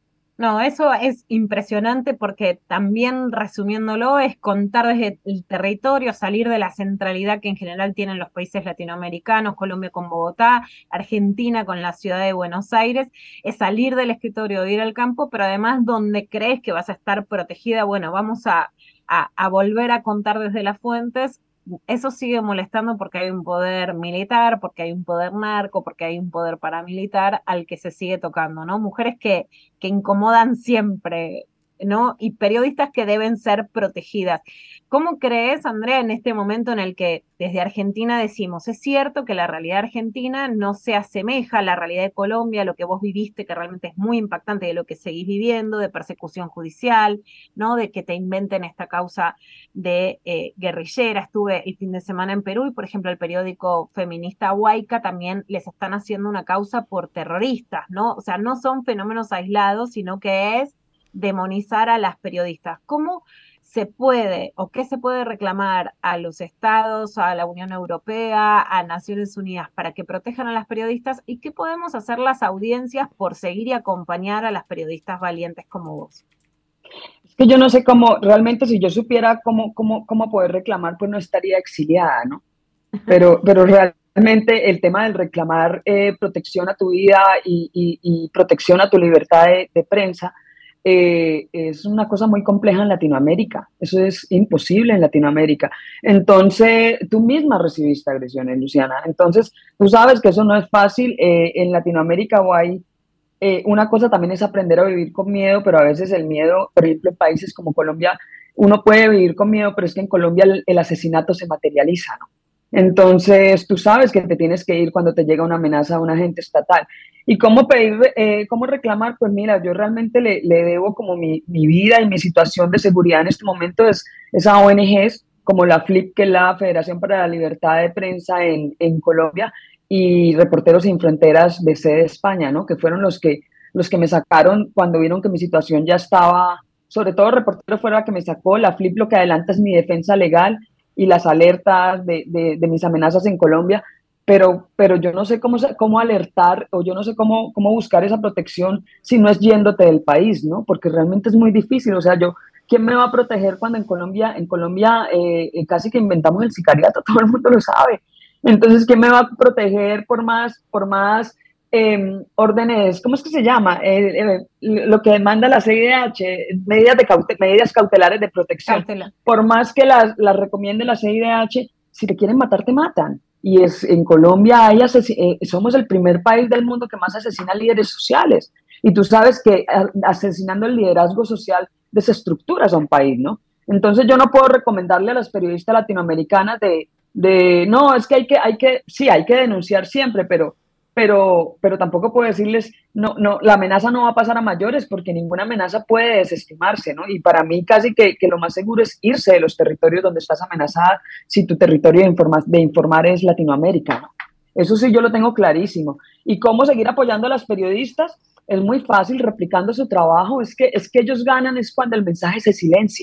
No, eso es impresionante porque también, resumiéndolo, es contar desde el territorio, salir de la centralidad que en general tienen los países latinoamericanos, Colombia con Bogotá, Argentina con la ciudad de Buenos Aires, es salir del escritorio, de ir al campo, pero además donde crees que vas a estar protegida, bueno, vamos a, a, a volver a contar desde las fuentes. Eso sigue molestando porque hay un poder militar, porque hay un poder narco, porque hay un poder paramilitar al que se sigue tocando, ¿no? Mujeres que, que incomodan siempre, ¿no? Y periodistas que deben ser protegidas. ¿Cómo crees, Andrea, en este momento en el que desde Argentina decimos, es cierto que la realidad argentina no se asemeja a la realidad de Colombia, lo que vos viviste, que realmente es muy impactante, de lo que seguís viviendo, de persecución judicial, ¿no? De que te inventen esta causa de eh, guerrillera? Estuve el fin de semana en Perú y, por ejemplo, el periódico feminista Huayca también les están haciendo una causa por terroristas, ¿no? O sea, no son fenómenos aislados, sino que es demonizar a las periodistas. ¿Cómo se puede o qué se puede reclamar a los estados, a la Unión Europea, a Naciones Unidas para que protejan a las periodistas, y qué podemos hacer las audiencias por seguir y acompañar a las periodistas valientes como vos? Es que yo no sé cómo, realmente si yo supiera cómo, cómo, cómo poder reclamar, pues no estaría exiliada, ¿no? Pero, pero realmente el tema del reclamar eh, protección a tu vida y, y, y protección a tu libertad de, de prensa, Eh, es una cosa muy compleja en Latinoamérica. Eso es imposible en Latinoamérica. Entonces, tú misma recibiste agresiones, Luciana. Entonces, tú sabes que eso no es fácil. Eh, en Latinoamérica o hay, eh, una cosa también es aprender a vivir con miedo, pero a veces el miedo, por ejemplo, en países como Colombia, uno puede vivir con miedo, pero es que en Colombia el, el asesinato se materializa, ¿no? Entonces, tú sabes que te tienes que ir cuando te llega una amenaza a un agente estatal. ¿Y cómo pedir, eh, cómo reclamar? Pues mira, yo realmente le, le debo como mi, mi vida y mi situación de seguridad en este momento es, es a O N Ges como la F L I P, que es la Federación para la Libertad de Prensa en, en Colombia, y Reporteros Sin Fronteras de sede España, ¿no? Que fueron los que, los que me sacaron cuando vieron que mi situación ya estaba, sobre todo Reporteros fue la que me sacó. La F L I P lo que adelanta es mi defensa legal y las alertas de, de, de mis amenazas en Colombia, pero, pero yo no sé cómo, cómo alertar, o yo no sé cómo, cómo buscar esa protección si no es yéndote del país, ¿no? Porque realmente es muy difícil. O sea, yo, ¿quién me va a proteger cuando en Colombia, en Colombia eh, casi que inventamos el sicariato? Todo el mundo lo sabe. Entonces, ¿quién me va a proteger por más, por más eh, órdenes? ¿Cómo es que se llama? Eh, eh, lo que demanda la C I D H, medidas, de caute medidas cautelares de protección. Cautela. Por más que las, las recomiende la C I D H, si te quieren matar, te matan. Y es, en Colombia hay eh, somos el primer país del mundo que más asesina líderes sociales. Y tú sabes que asesinando el liderazgo social desestructuras a un país, ¿no? Entonces yo no puedo recomendarle a las periodistas latinoamericanas de, de no, es que hay que, hay que, sí, hay que denunciar siempre, pero, pero, pero tampoco puedo decirles, no, no, la amenaza no va a pasar a mayores, porque ninguna amenaza puede desestimarse, ¿no? Y para mí casi que, que lo más seguro es irse de los territorios donde estás amenazada, si tu territorio de, informa de informar es Latinoamérica, ¿no? Eso sí, yo lo tengo clarísimo. ¿Y cómo seguir apoyando a las periodistas? Es muy fácil, replicando su trabajo. Es que, es que ellos ganan es cuando el mensaje se silencia.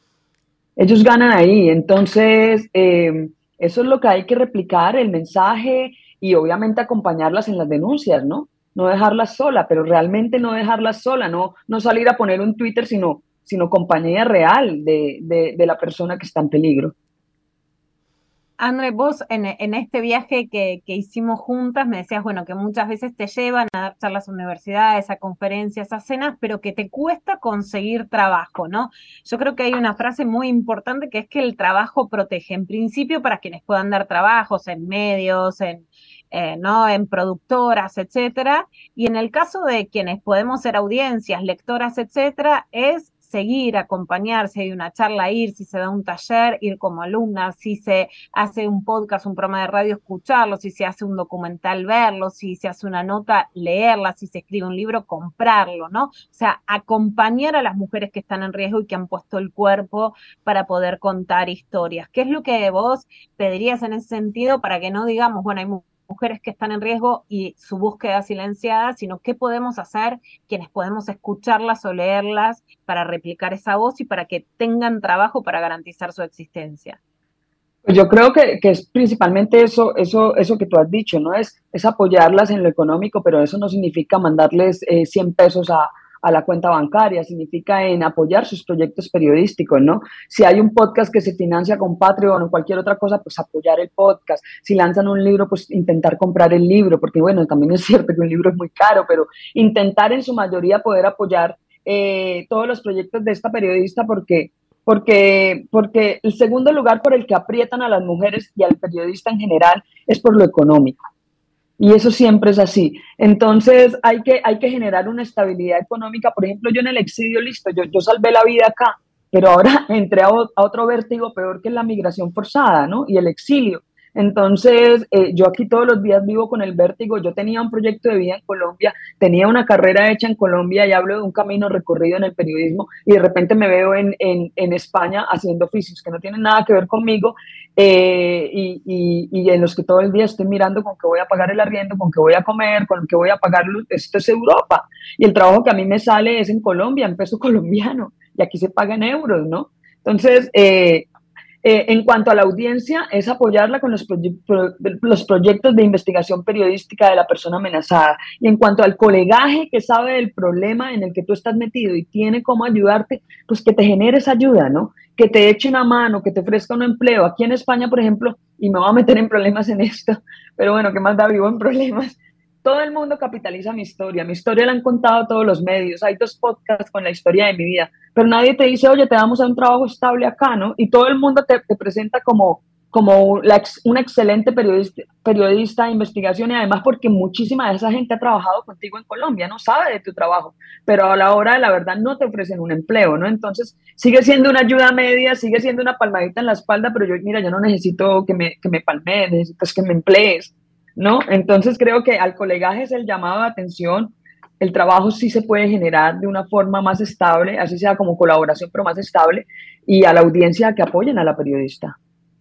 Ellos ganan ahí. Entonces, eh, eso es lo que hay que replicar, el mensaje, y obviamente acompañarlas en las denuncias, ¿no? No dejarlas sola, pero realmente no dejarlas sola, no, no salir a poner un Twitter, sino, sino compañía real de, de, de la persona que está en peligro. André, vos en, en este viaje que, que hicimos juntas me decías, bueno, que muchas veces te llevan a dar charlas a universidades, a conferencias, a cenas, pero que te cuesta conseguir trabajo, ¿no? Yo creo que hay una frase muy importante que es que el trabajo protege, en principio para quienes puedan dar trabajos en medios, en, eh, ¿no? en productoras, etcétera, y en el caso de quienes podemos ser audiencias, lectoras, etcétera, es seguir, acompañar, si hay una charla, ir, si se da un taller, ir como alumna, si se hace un podcast, un programa de radio, escucharlo, si se hace un documental, verlo, si se hace una nota, leerla, si se escribe un libro, comprarlo, ¿no? O sea, acompañar a las mujeres que están en riesgo y que han puesto el cuerpo para poder contar historias. ¿Qué es lo que vos pedirías en ese sentido para que no digamos, bueno, hay mujeres que están en riesgo y su búsqueda silenciada, sino qué podemos hacer quienes podemos escucharlas o leerlas para replicar esa voz y para que tengan trabajo para garantizar su existencia? Pues yo creo que, que es principalmente eso, eso, eso que tú has dicho, ¿no? Es, es apoyarlas en lo económico, pero eso no significa mandarles eh, cien pesos a, a la cuenta bancaria, significa en apoyar sus proyectos periodísticos, ¿no? Si hay un podcast que se financia con Patreon o cualquier otra cosa, pues apoyar el podcast. Si lanzan un libro, pues intentar comprar el libro, porque bueno, también es cierto que un libro es muy caro, pero intentar en su mayoría poder apoyar eh, todos los proyectos de esta periodista, porque, porque, porque el segundo lugar por el que aprietan a las mujeres y al periodista en general es por lo económico. Y eso siempre es así. Entonces hay que, hay que generar una estabilidad económica. Por ejemplo, yo en el exilio, listo, yo, yo salvé la vida acá, pero ahora entré a, a otro vértigo peor que es la migración forzada, ¿no? Y el exilio. Entonces, eh, yo aquí todos los días vivo con el vértigo. Yo tenía un proyecto de vida en Colombia, tenía una carrera hecha en Colombia y hablo de un camino recorrido en el periodismo y de repente me veo en, en, en España haciendo oficios que no tienen nada que ver conmigo eh, y, y, y en los que todo el día estoy mirando con qué voy a pagar el arriendo, con qué voy a comer, con qué voy a pagar luz. Esto es Europa y el trabajo que a mí me sale es en Colombia, en peso colombiano y aquí se paga en euros, ¿no? Entonces, eh, Eh, en cuanto a la audiencia, es apoyarla con los, proye pro los proyectos de investigación periodística de la persona amenazada. Y en cuanto al colegaje que sabe del problema en el que tú estás metido y tiene cómo ayudarte, pues que te genere esa ayuda, ¿no? Que te eche una mano, que te ofrezca un empleo. Aquí en España, por ejemplo, y me voy a meter en problemas en esto, pero bueno, ¿qué más da? Vivo en problemas. Todo el mundo capitaliza mi historia, mi historia la han contado todos los medios, hay dos podcasts con la historia de mi vida, pero nadie te dice, oye, te vamos a un trabajo estable acá, ¿no? Y todo el mundo te, te presenta como, como la ex, una excelente periodista, periodista de investigación y además porque muchísima de esa gente ha trabajado contigo en Colombia, no sabe de tu trabajo, pero a la hora de la verdad no te ofrecen un empleo, ¿no? Entonces sigue siendo una ayuda media, sigue siendo una palmadita en la espalda, pero yo, mira, yo no necesito que me, que me palmees, necesito que me emplees, ¿no? Entonces creo que al colegaje es el llamado de atención, el trabajo sí se puede generar de una forma más estable, así sea como colaboración, pero más estable, y a la audiencia que apoyen a la periodista.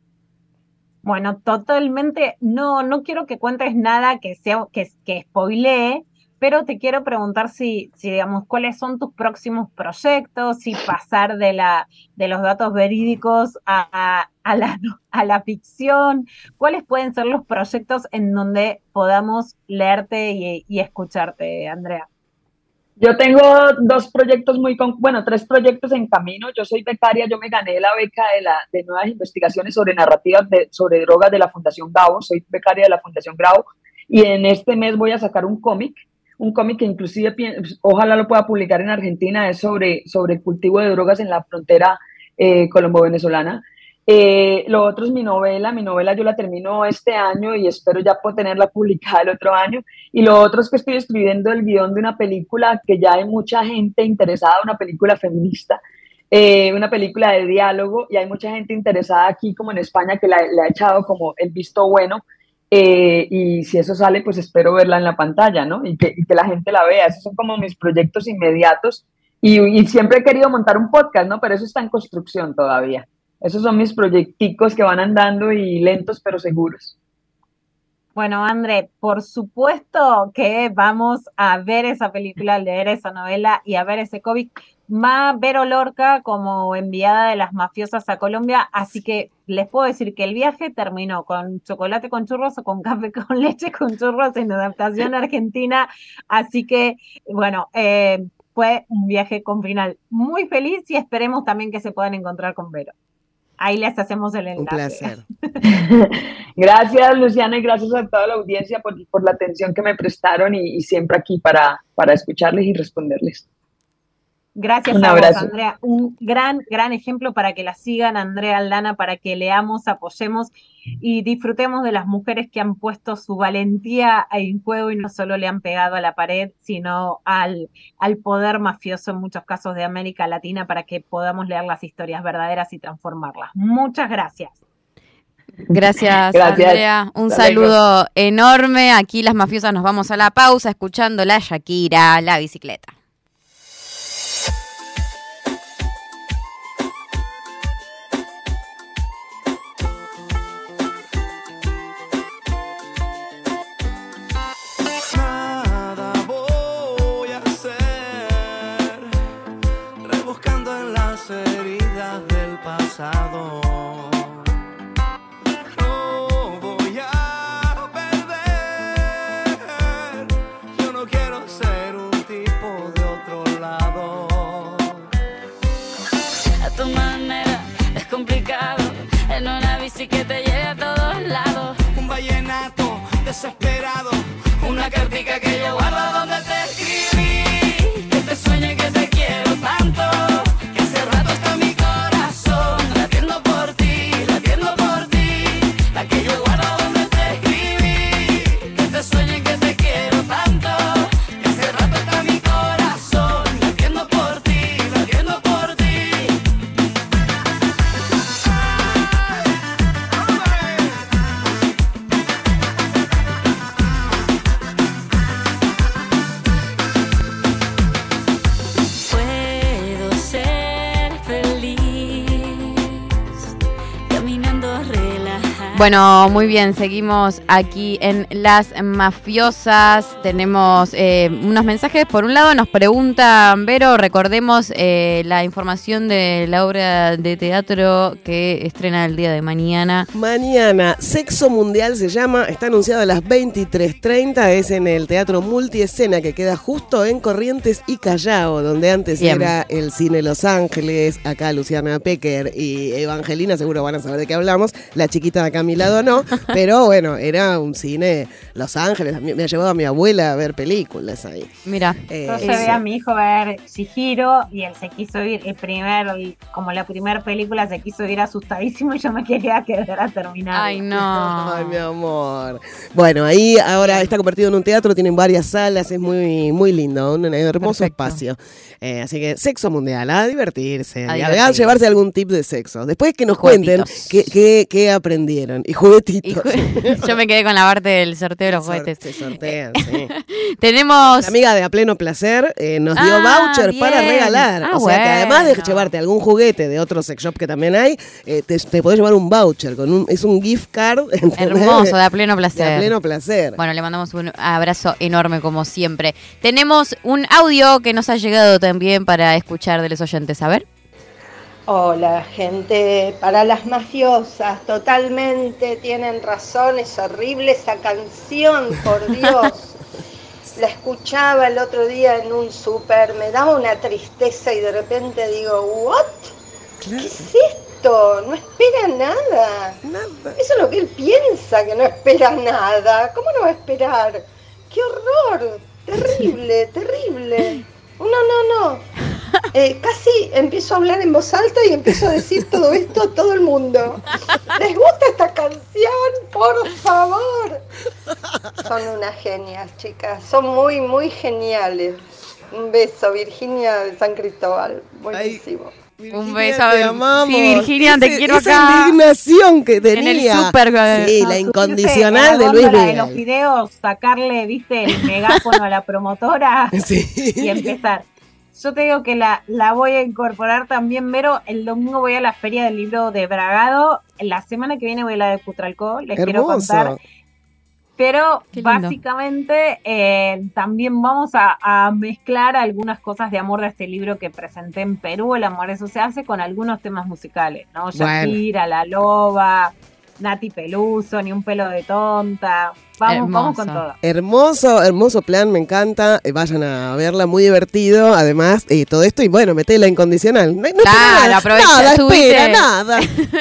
Bueno, totalmente, no, no quiero que cuentes nada que sea, que, que spoilee, pero te quiero preguntar si, si, digamos, cuáles son tus próximos proyectos, si pasar de, la, de los datos verídicos a, a, a, la, a la ficción, cuáles pueden ser los proyectos en donde podamos leerte y, y escucharte, Andrea. Yo tengo dos proyectos muy, con, bueno, tres proyectos en camino. Yo soy becaria, yo me gané la beca de, la, de nuevas investigaciones sobre narrativas de, sobre drogas de la Fundación Gabo, soy becaria de la Fundación Gabo, y en este mes voy a sacar un cómic, un cómic que inclusive ojalá lo pueda publicar en Argentina, es sobre, sobre el cultivo de drogas en la frontera eh, colombo-venezolana. Eh, lo otro es mi novela, mi novela yo la termino este año y espero ya poder tenerla publicada el otro año. Y lo otro es que estoy escribiendo el guión de una película que ya hay mucha gente interesada, una película feminista, eh, una película de diálogo, y hay mucha gente interesada aquí como en España que la, le ha echado como el visto bueno. Eh, y si eso sale, pues espero verla en la pantalla, ¿no? Y que, y que la gente la vea. Esos son como mis proyectos inmediatos. Y, y siempre he querido montar un podcast, ¿no? Pero eso está en construcción todavía. Esos son mis proyecticos que van andando y lentos pero seguros. Bueno, André, por supuesto que vamos a ver esa película, leer esa novela y a ver ese cómic. Va a Vero Lorca como enviada de las mafiosas a Colombia, así que les puedo decir que el viaje terminó con chocolate con churros o con café con leche con churros en adaptación argentina, así que, bueno, eh, fue un viaje con final muy feliz y esperemos también que se puedan encontrar con Vero. Ahí les hacemos el enlace. Un placer. Gracias, Luciana, y gracias a toda la audiencia por, por la atención que me prestaron y, y siempre aquí para, para escucharles y responderles. Gracias Un a abrazo. vos, Andrea. Un gran, gran ejemplo para que la sigan, Andrea Aldana, para que leamos, apoyemos y disfrutemos de las mujeres que han puesto su valentía en juego y no solo le han pegado a la pared, sino al, al poder mafioso en muchos casos de América Latina para que podamos leer las historias verdaderas y transformarlas. Muchas gracias. Gracias, Gracias. Andrea. Un Hasta saludo luego. enorme. Aquí las mafiosas nos vamos a la pausa escuchando la Shakira, La Bicicleta. Nada voy a hacer, rebuscando en las heridas del pasado. No voy a perder, yo no quiero ser un tipo de otro lado. A tu manera es complicado, en una bici que te lleve a todos lados. Un vallenato desesperado, una cartica que yo guardo donde te escribí, que te sueñe que te quiero tanto, que hace rato está mi corazón latiendo por ti, latiendo por ti, la que yo guardo donde te escribí, que te sueñe que te quiero tanto, que hace rato está mi corazón latiendo por ti, latiendo por ti. Puedo ser feliz caminando relajada. Bueno, muy bien, seguimos aquí en Las Mafiosas. Tenemos eh, unos mensajes. Por un lado nos preguntan, Vero, recordemos eh, la información de la obra de teatro que estrena el día de mañana. Mañana, Sexo Mundial se llama, está anunciado a las veintitrés treinta, es en el Teatro Multiescena que queda justo en Corrientes y Callao, donde antes Bien. era el Cine Los Ángeles. Acá Luciana Pecker y Evangelina seguro van a saber de qué hablamos, la chiquita de acá a mi lado no, pero bueno, era un cine Los Ángeles, a mí- me ha llevado a mi abuela a ver películas ahí. Mira, Eh, Yo llevé a mi hijo a ver Chihiro y él se quiso ir, el primer, como la primera película se quiso ir asustadísimo y yo me quería quedar a terminar. ay no. Ay, mi amor. Bueno, ahí ahora está convertido en un teatro, tienen varias salas, es muy, muy lindo, un hermoso Perfecto. espacio. Eh, así que Sexo Mundial, a divertirse, A y a divertirse. llevarse algún tip de sexo. Después que nos Juguetitos. cuenten qué, qué, qué aprendieron. Y juguetitos. Y ju- Yo me quedé con la parte del sorteo de los juguetes. Se sortean, sí. Tenemos... La amiga de A Pleno Placer eh, nos dio Ah, voucher para bien. regalar. Ah, o sea que además de bueno. llevarte algún juguete de otro sex shop que también hay, eh, te, te podés llevar un voucher. Con un, es un gift card. ¿entendés? Hermoso, de A Pleno Placer. De A Pleno Placer. Bueno, le mandamos un abrazo enorme como siempre. Tenemos un audio que nos ha llegado también para escuchar de los oyentes. A ver. Hola, gente. Para las mafiosas, totalmente tienen razón. Es horrible esa canción, por Dios. La escuchaba el otro día en un súper, me daba una tristeza y de repente digo, ¿what? ¿Qué es esto? No espera nada. Nada. Eso es lo que él piensa, que no espera nada. ¿Cómo no va a esperar? ¡Qué horror! Terrible, terrible. No, no, no. Eh, casi empiezo a hablar en voz alta y empiezo a decir todo esto a todo el mundo. ¿Les gusta esta canción? Por favor. Son unas genias, chicas. Son muy, muy geniales. Un beso, Virginia de San Cristóbal. Buenísimo. Virginia, Un beso. te amamos. Sí, Virginia, te Ese- quiero esa acá. indignación que tenía. En el súper, eh, Sí, No, la subirse incondicional a la de Luis góndola de los Miguel. videos, sacarle, viste, el megáfono a la promotora Sí. y empezar. Yo te digo que la, la voy a incorporar también, Vero. El domingo voy a la Feria del Libro de Bragado. La semana que viene voy a la de Putralcó. Les quiero Hermoso. contar. Pero Qué lindo. básicamente eh, también vamos a, a mezclar algunas cosas de amor de este libro que presenté en Perú, El amor eso se hace, con algunos temas musicales, ¿no? Bueno. Shakira, La Loba, Nati Peluso, ni un pelo de tonta. Vamos, vamos con todo. Hermoso, hermoso plan, me encanta. Eh, vayan a verla, muy divertido. Además, eh, todo esto, y bueno, metela incondicional. No, no claro, nada, aprovecha, nada, subite espera, nada.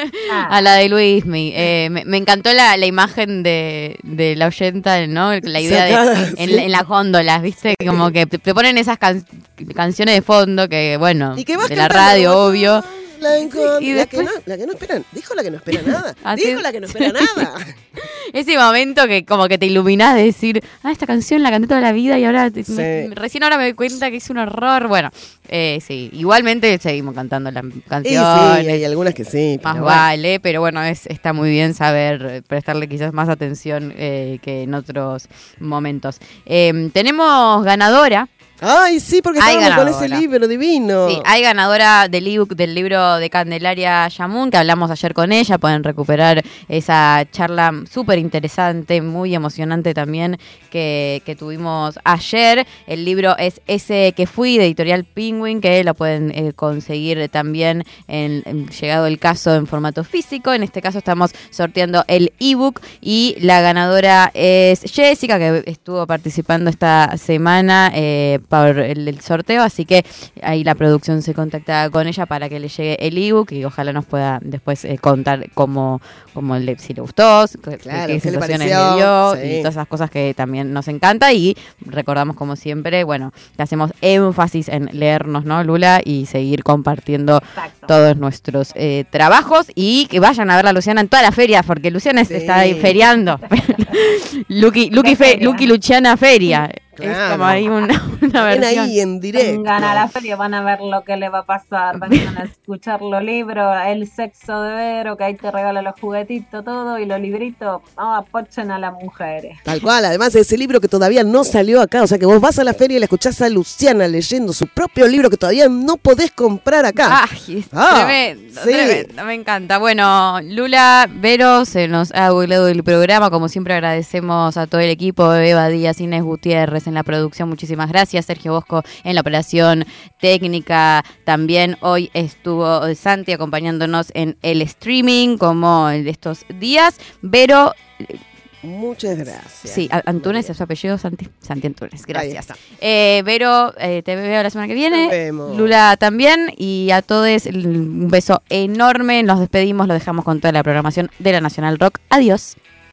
a la de Luismi. Eh, me, me encantó la, la imagen de, de la oyenta, ¿no? La idea Sacada, de sí. en, en las góndolas, ¿viste? Como que te, te ponen esas can- canciones de fondo que, bueno, Y que vas de la cantando, radio, vos, obvio. La, incon- Y la que después- no, la que no esperan, dijo la que no espera nada. Así- Dijo la que no espera nada. Ese momento que como que te iluminás de decir, ah, esta canción la canté toda la vida y ahora te- Sí. me- recién ahora me doy cuenta que es un horror. Bueno, eh, sí, igualmente seguimos cantando las Y sí, canciones. hay algunas que sí. Más pero bueno. vale, pero bueno, es, está muy bien saber eh, prestarle quizás más atención eh, que en otros momentos. Eh, tenemos ganadora. Ay, sí, porque Hay estábamos con ese ganadora. libro divino. Sí, hay ganadora del ebook del libro de Candelaria Yamun, que hablamos ayer con ella. Pueden recuperar esa charla súper interesante, muy emocionante también, que, que tuvimos ayer. El libro es Ese que fui, de Editorial Penguin, que lo pueden eh, conseguir también en, en llegado el caso en formato físico. En este caso estamos sorteando el ebook y la ganadora es Jessica, que estuvo participando esta semana eh, por el, el sorteo, así que ahí la producción se contacta con ella para que le llegue el ebook y ojalá nos pueda después eh, contar cómo, cómo le, si le gustó, qué, Claro, qué ¿qué le sensaciones le pareció? dio Sí. y todas esas cosas que también nos encanta. Y recordamos, como siempre, bueno, que hacemos énfasis en leernos, ¿no, Lula? Y seguir compartiendo Exacto. todos nuestros eh, trabajos y que vayan a ver a Luciana en todas las ferias, porque Luciana Sí. está ahí feriando. Lucky, Lucky, Fe- feria. Lucky Luciana Feria. Es Claro. como ahí una, una Ven versión. ahí en directo. Vengan a la feria, van a ver lo que le va a pasar, vengan a escuchar los libros, el sexo de Vero, que ahí te regala los juguetitos, todo, y los libritos, no apochen a las mujeres. Tal cual, además ese libro que todavía no salió acá, o sea que vos vas a la feria y la escuchás a Luciana leyendo su propio libro que todavía no podés comprar acá. Ay, es Ah, tremendo, sí. tremendo, me encanta. Bueno, Lula, Vero, se nos ha googleado el programa. Como siempre agradecemos a todo el equipo, Eva Díaz, Inés Gutiérrez en la producción, muchísimas gracias. Sergio Bosco en la operación técnica. También hoy estuvo Santi acompañándonos en el streaming, como en estos días. Vero... Muchas gracias. Sí, a- Antunes es su apellido, Santi. Santi Antunes, Ahí gracias. está. Eh, Vero, eh, te veo la semana que viene. Nos vemos. Lula también. Y a todos un beso enorme. Nos despedimos, lo dejamos con toda la programación de la Nacional Rock. Adiós.